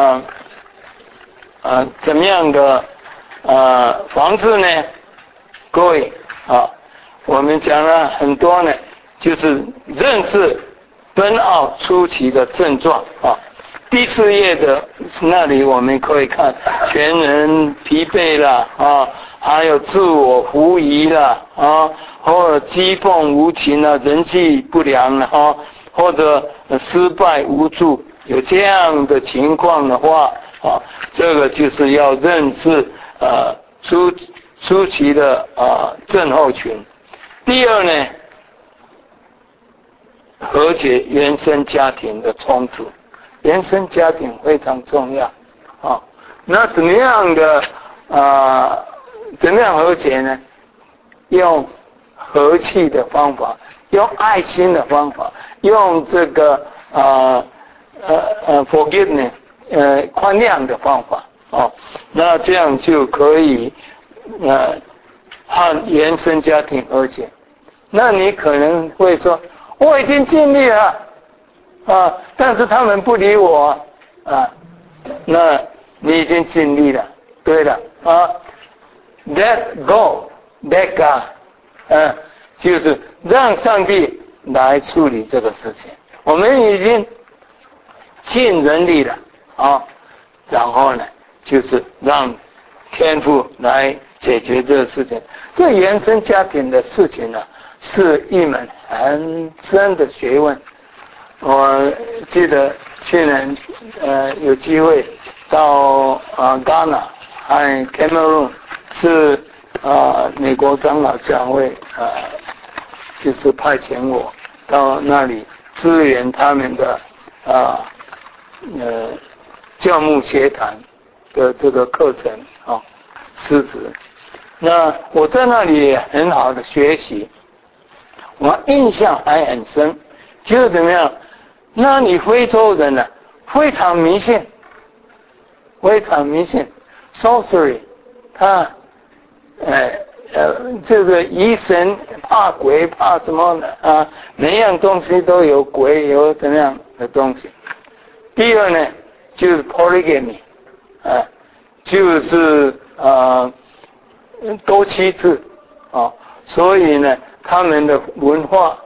Speaker 2: 怎么样的防治呢？各位啊，我们讲了很多呢，就是认识奔熬初期的症状啊。第4页的那里我们可以看全人疲惫了啊，还有自我狐疑了啊，或者讥讽无情了，人际不良了啊，或者失败无助，有这样的情况的话啊，这个就是要认识初期的症候群。第二呢，和解原生家庭的冲突。原生家庭非常重要啊。那怎么样和解呢？用和气的方法，用爱心的方法，用这个forgiveness 宽谅的方法啊。那这样就可以和原生家庭和解。那你可能会说，我已经尽力了但是他们不理我那你已经尽力了，对了let go let God 就是让上帝来处理这个事情。我们已经尽人力了然后呢就是让天父来解决这个事情。这原生家庭的事情呢是一门很深的学问。我记得去年有机会到Ghana 和 Cameroon， 是美国长老教会就是派遣我到那里支援他们的教牧协谈的这个课程师资。那我在那里很好的学习，我印象还很深，就是怎么样？那你非洲人呢非常迷信，非常迷信 ，sorcery 他这个疑神怕鬼怕什么的啊，每样东西都有鬼有怎么样的东西。第二呢，就是 polygamy 就是多妻制啊，所以呢，他们的文化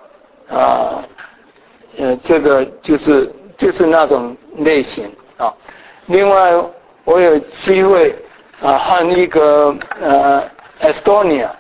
Speaker 2: 这个就是那种类型啊。另外，我有机会和一个Estonia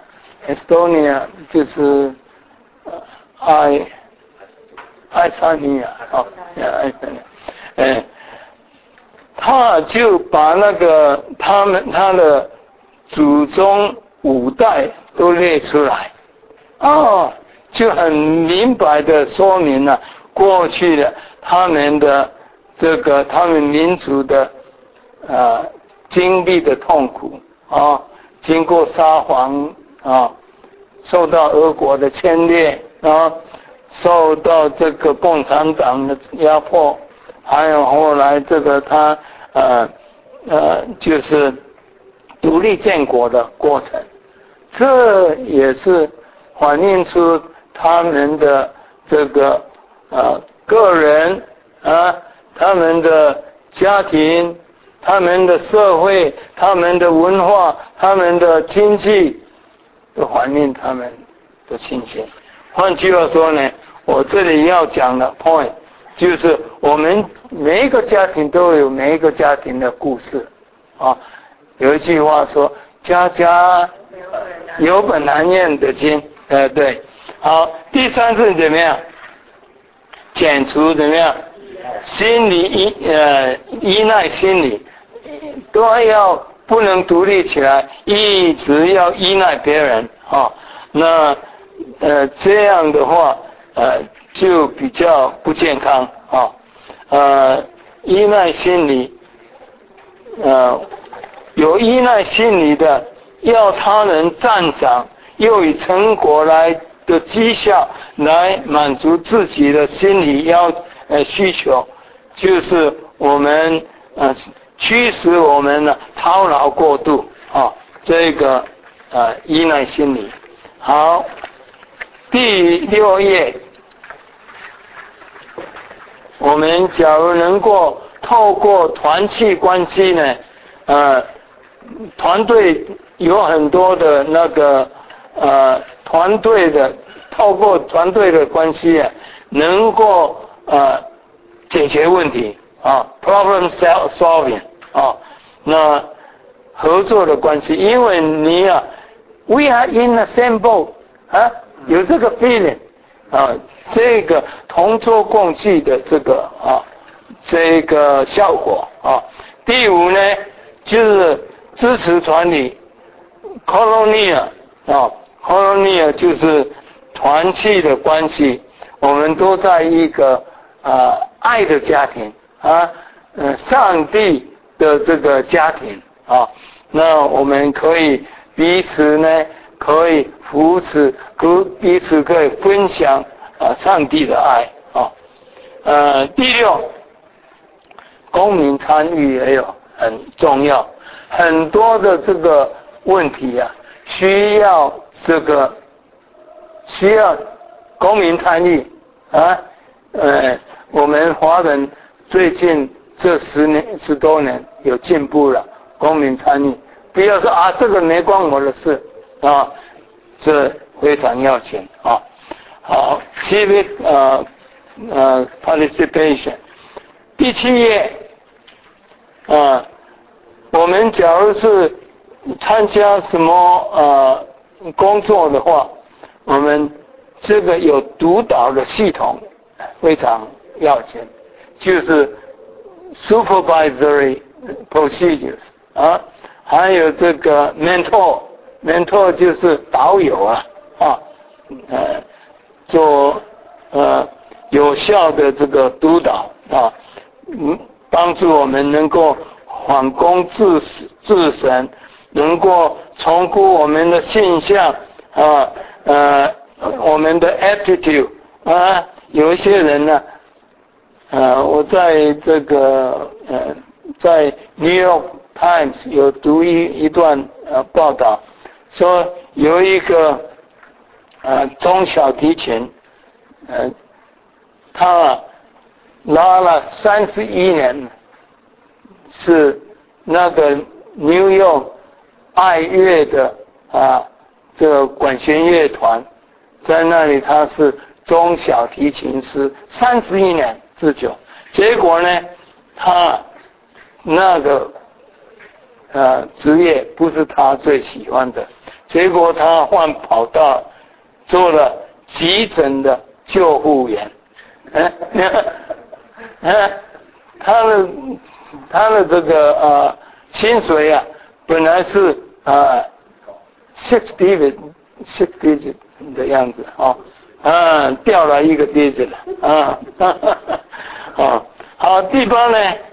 Speaker 2: 就是爱沙尼亚爱沙尼亚，他就把那个他的祖宗5代都列出来，就很明白的说明了过去的他们的他们民族的经历的痛苦经过沙皇受到俄国的牵连受到这个共产党的压迫，还有后来他就是独立建国的过程，这也是反映出他们的个人他们的家庭，他们的社会，他们的文化，他们的经济，都反映他们的情形。换句话说呢，我这里要讲的 point 就是我们每一个家庭都有每一个家庭的故事有一句话说，家家有本难念的经，对。好，第三是怎么样？减除怎么样？心理依赖心理都要不能独立起来，一直要依赖别人那这样的话就比较不健康依赖心理有依赖心理的，要他人赞赏，又以成果的绩效来满足自己的心理需求，就是我们驱使我们操劳过度这个依赖心理。好，第6页，我们假如能够透过团契关系呢团队有很多的团队的，透过团队的关系能够解决问题problem solving 那合作的关系，因为你we are in the same boat 有这个 feeling 这个同舟共济的这个效果第5呢，就是支持团体 colonia 就是团契的关系，我们都在一个爱的家庭上帝的这个家庭那我们可以彼此呢可以扶持，彼此可以分享上帝的爱第6，公民参与也有很重要，很多的这个问题需要公民参与我们华人最近这10多年有进步了，公民参与，不要说这个没关我的事这非常要紧好 civic participation。第7页我们假如是参加什么工作的话，我们这个有督导的系统非常要紧，就是 supervisory procedures 还有这个 mentor 就是导友做有效的这个督导帮助我们能够反躬自省，能够重估我们的现象我们的 attitude 有一些人呢我在这个在 New York Times 有读一段报道，说有一个中小提琴，他拉了31年，是那个New York爱乐的这个管弦乐团，在那里他是中小提琴师，31年之久。结果呢，他那个职业不是他最喜欢的，结果他换跑道，做了急诊的救护员。他的这个薪水啊，本来是six digit 的样子掉了一个 digit 了好，地方呢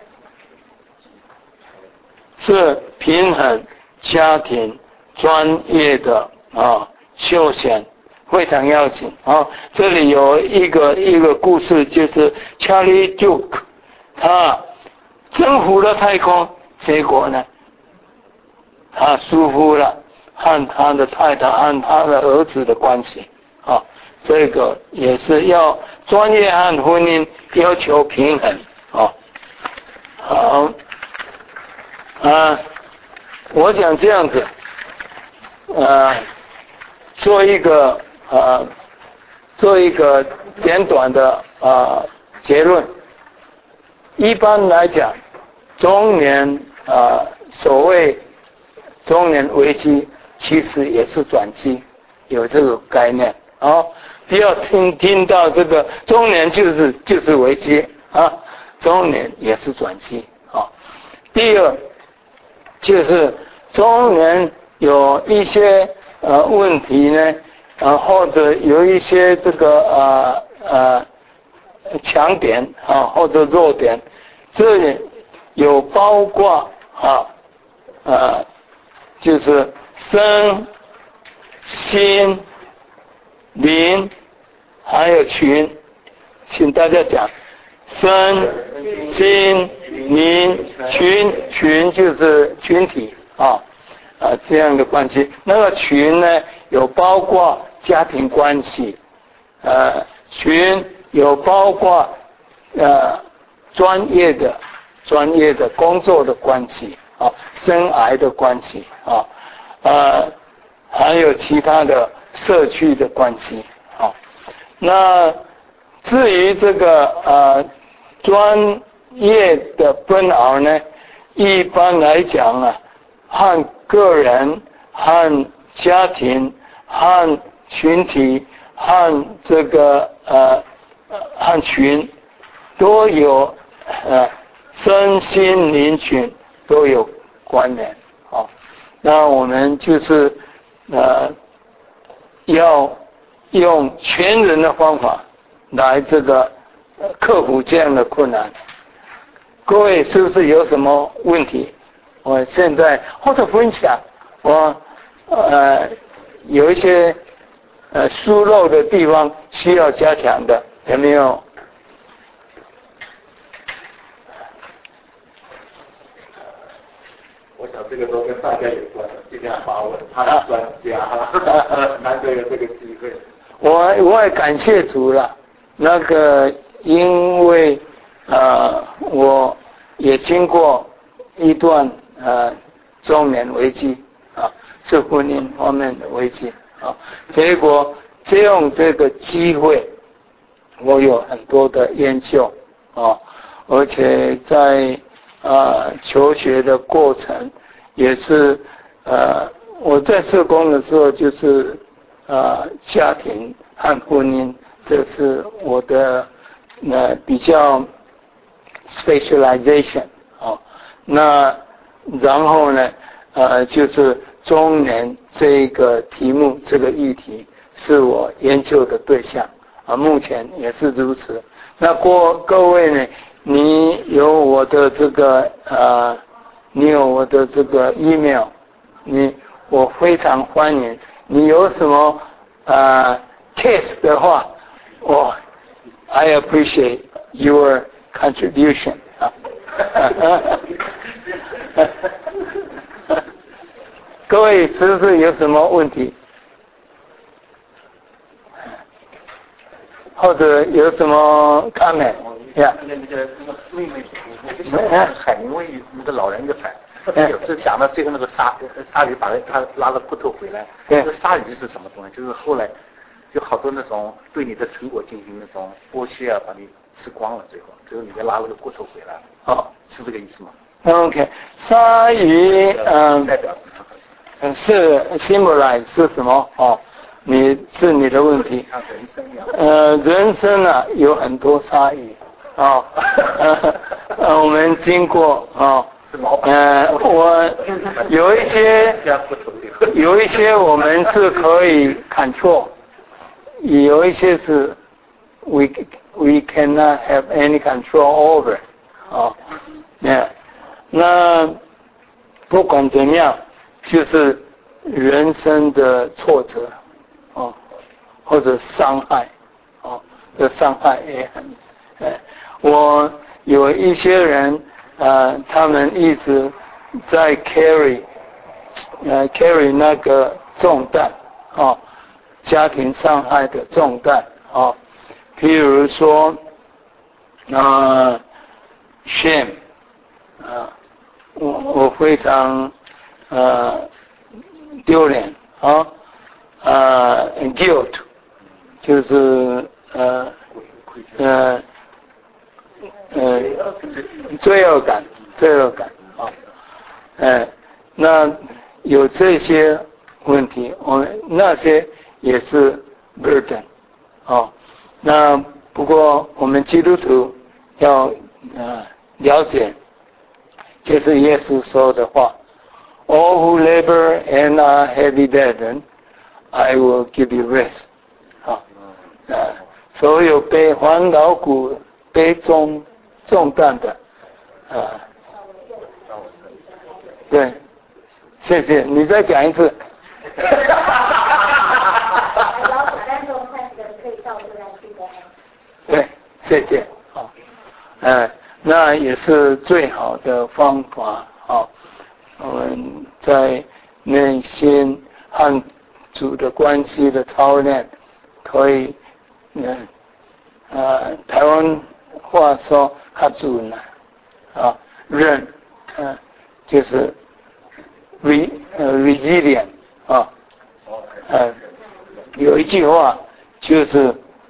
Speaker 2: 是平衡家庭专业的休闲，非常邀请这里有一个故事，就是 Charlie Duke 他征服了太空，结果呢他疏忽了和他的太太和他的儿子的关系这个也是要专业和婚姻要求平衡好我想这样子做一个简短的结论。一般来讲，中年所谓中年危机，其实也是转机，有这个概念不要听到这个中年就是危机中年也是转机第二就是中年有一些问题呢或者有一些这个强点或者弱点，这里有包括就是身心灵还有群，请大家讲身心灵群就是群体这样的关系。那个群呢有包括家庭关系群有包括专业的工作的关系生涯的关系还有其他的社区的关系那至于这个专业的分熬呢，一般来讲和个人和家庭和群体和这个和群都有身心灵群都有关联那我们就是要用全人的方法来这个克服这样的困难。各位是不是有什么问题？我现在或者分享我有一些疏漏的地方需要加强的，有没有？
Speaker 1: 我想这个都跟大家有关，尽量把握他是专家难得有这个机会。
Speaker 2: 我也感谢主了，那个因为我也经过一段中年危机是婚姻方面的危机结果借用这个机会，我有很多的研究而且在求学的过程也是我在社工的时候就是家庭和婚姻，这是我的比较 specialization 那然后呢就是中年这个题目这个议题是我研究的对象目前也是如此。那各位呢，你有我的这个email， 我非常欢迎你有什么case 的话I appreciate your contribution 各位是不是有什么问题？或者有什么 comment？ 呀？
Speaker 3: 那个妹妹，我就想海明威那个老人的海，有是讲到最后那个鲨鱼把他拉了骨头回来。那个鲨鱼是什么东西？就是后来有好多那种对你的成果进行那种剥削啊，把你吃光了，最后你再拉了个骨头回来。
Speaker 2: 哦，
Speaker 3: 是这个意思吗
Speaker 2: ？OK， 鲨鱼
Speaker 3: 代表什么？
Speaker 2: 是 symbolize 是什么？哦，你的问题。
Speaker 3: 像人生一样。
Speaker 2: 人生啊有很多鲨鱼啊，我们经过啊，我有一些我们是可以 control， 有一些是 we cannot have any control over 啊，那不管怎么样，就是人生的挫折啊，或者伤害啊，的伤害也很，我有一些人他们一直在 carry 那个重担啊，家庭伤害的重担啊，譬如说shame 我非常丢脸啊guilt 就是罪恶感啊，那有这些问题，那些也是 burden 啊。那不过我们基督徒要了解，就是耶稣说的话 ，All who labor and are heavy laden, I will give you rest。所有背患劳苦、背重担的，对，谢谢，你再讲一次。对，谢谢，好，那也是最好的方法，好，我们在内心和主的关系的操练，可以，台湾话说较主呢，忍，就是 resilient 啊，有一句话就是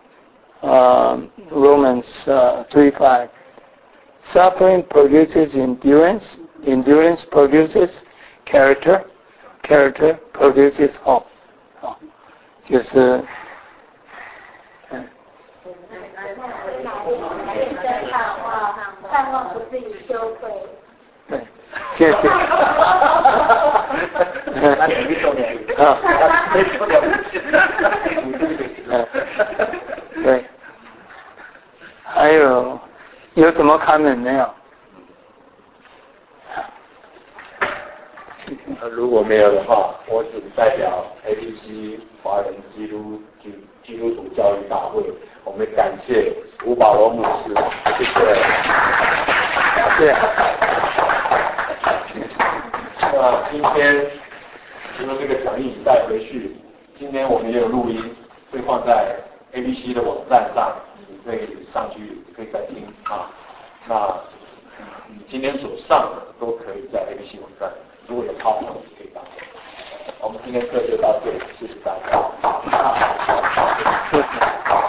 Speaker 2: Romans 3:5 Suffering produces endurance, endurance produces character, character produces hope 就是
Speaker 4: 盼望不至于羞愧。
Speaker 2: 对，谢谢。对，还有什么看门没有？
Speaker 1: 如果没有的话，我只代表 ABC 华人基督徒教育大会，我们感谢吴保罗牧师，谢谢。那今天除了这个讲义带回去，今天我们也有录音，会放在 ABC 的网站上，你可以上去可以再听啊。那你今天所上的都可以在 ABC 网站，如果有泡沫可以打。我们今天课就到这里，谢谢大家。
Speaker 2: 谢谢。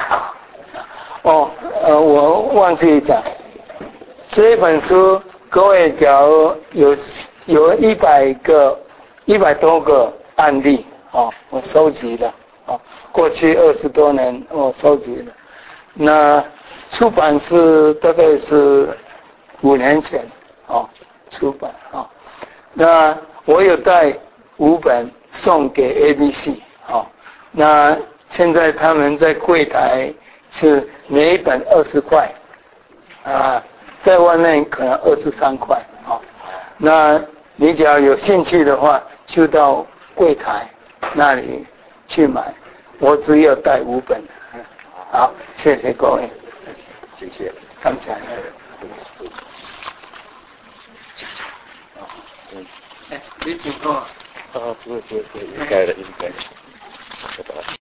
Speaker 2: 我忘记讲，这本书各位假如有100多个案例我收集了过去20多年我收集了，那出版是大概是5年前出版那我有带5本送给 ABC 那现在他们在柜台是每一本20块在外面可能23块那你只要有兴趣的话，就到柜台那里去买。我只有带5本。好，谢谢各位。
Speaker 1: 谢谢。
Speaker 2: 感谢。
Speaker 3: 你请坐。
Speaker 1: 不会，应该的，应该的。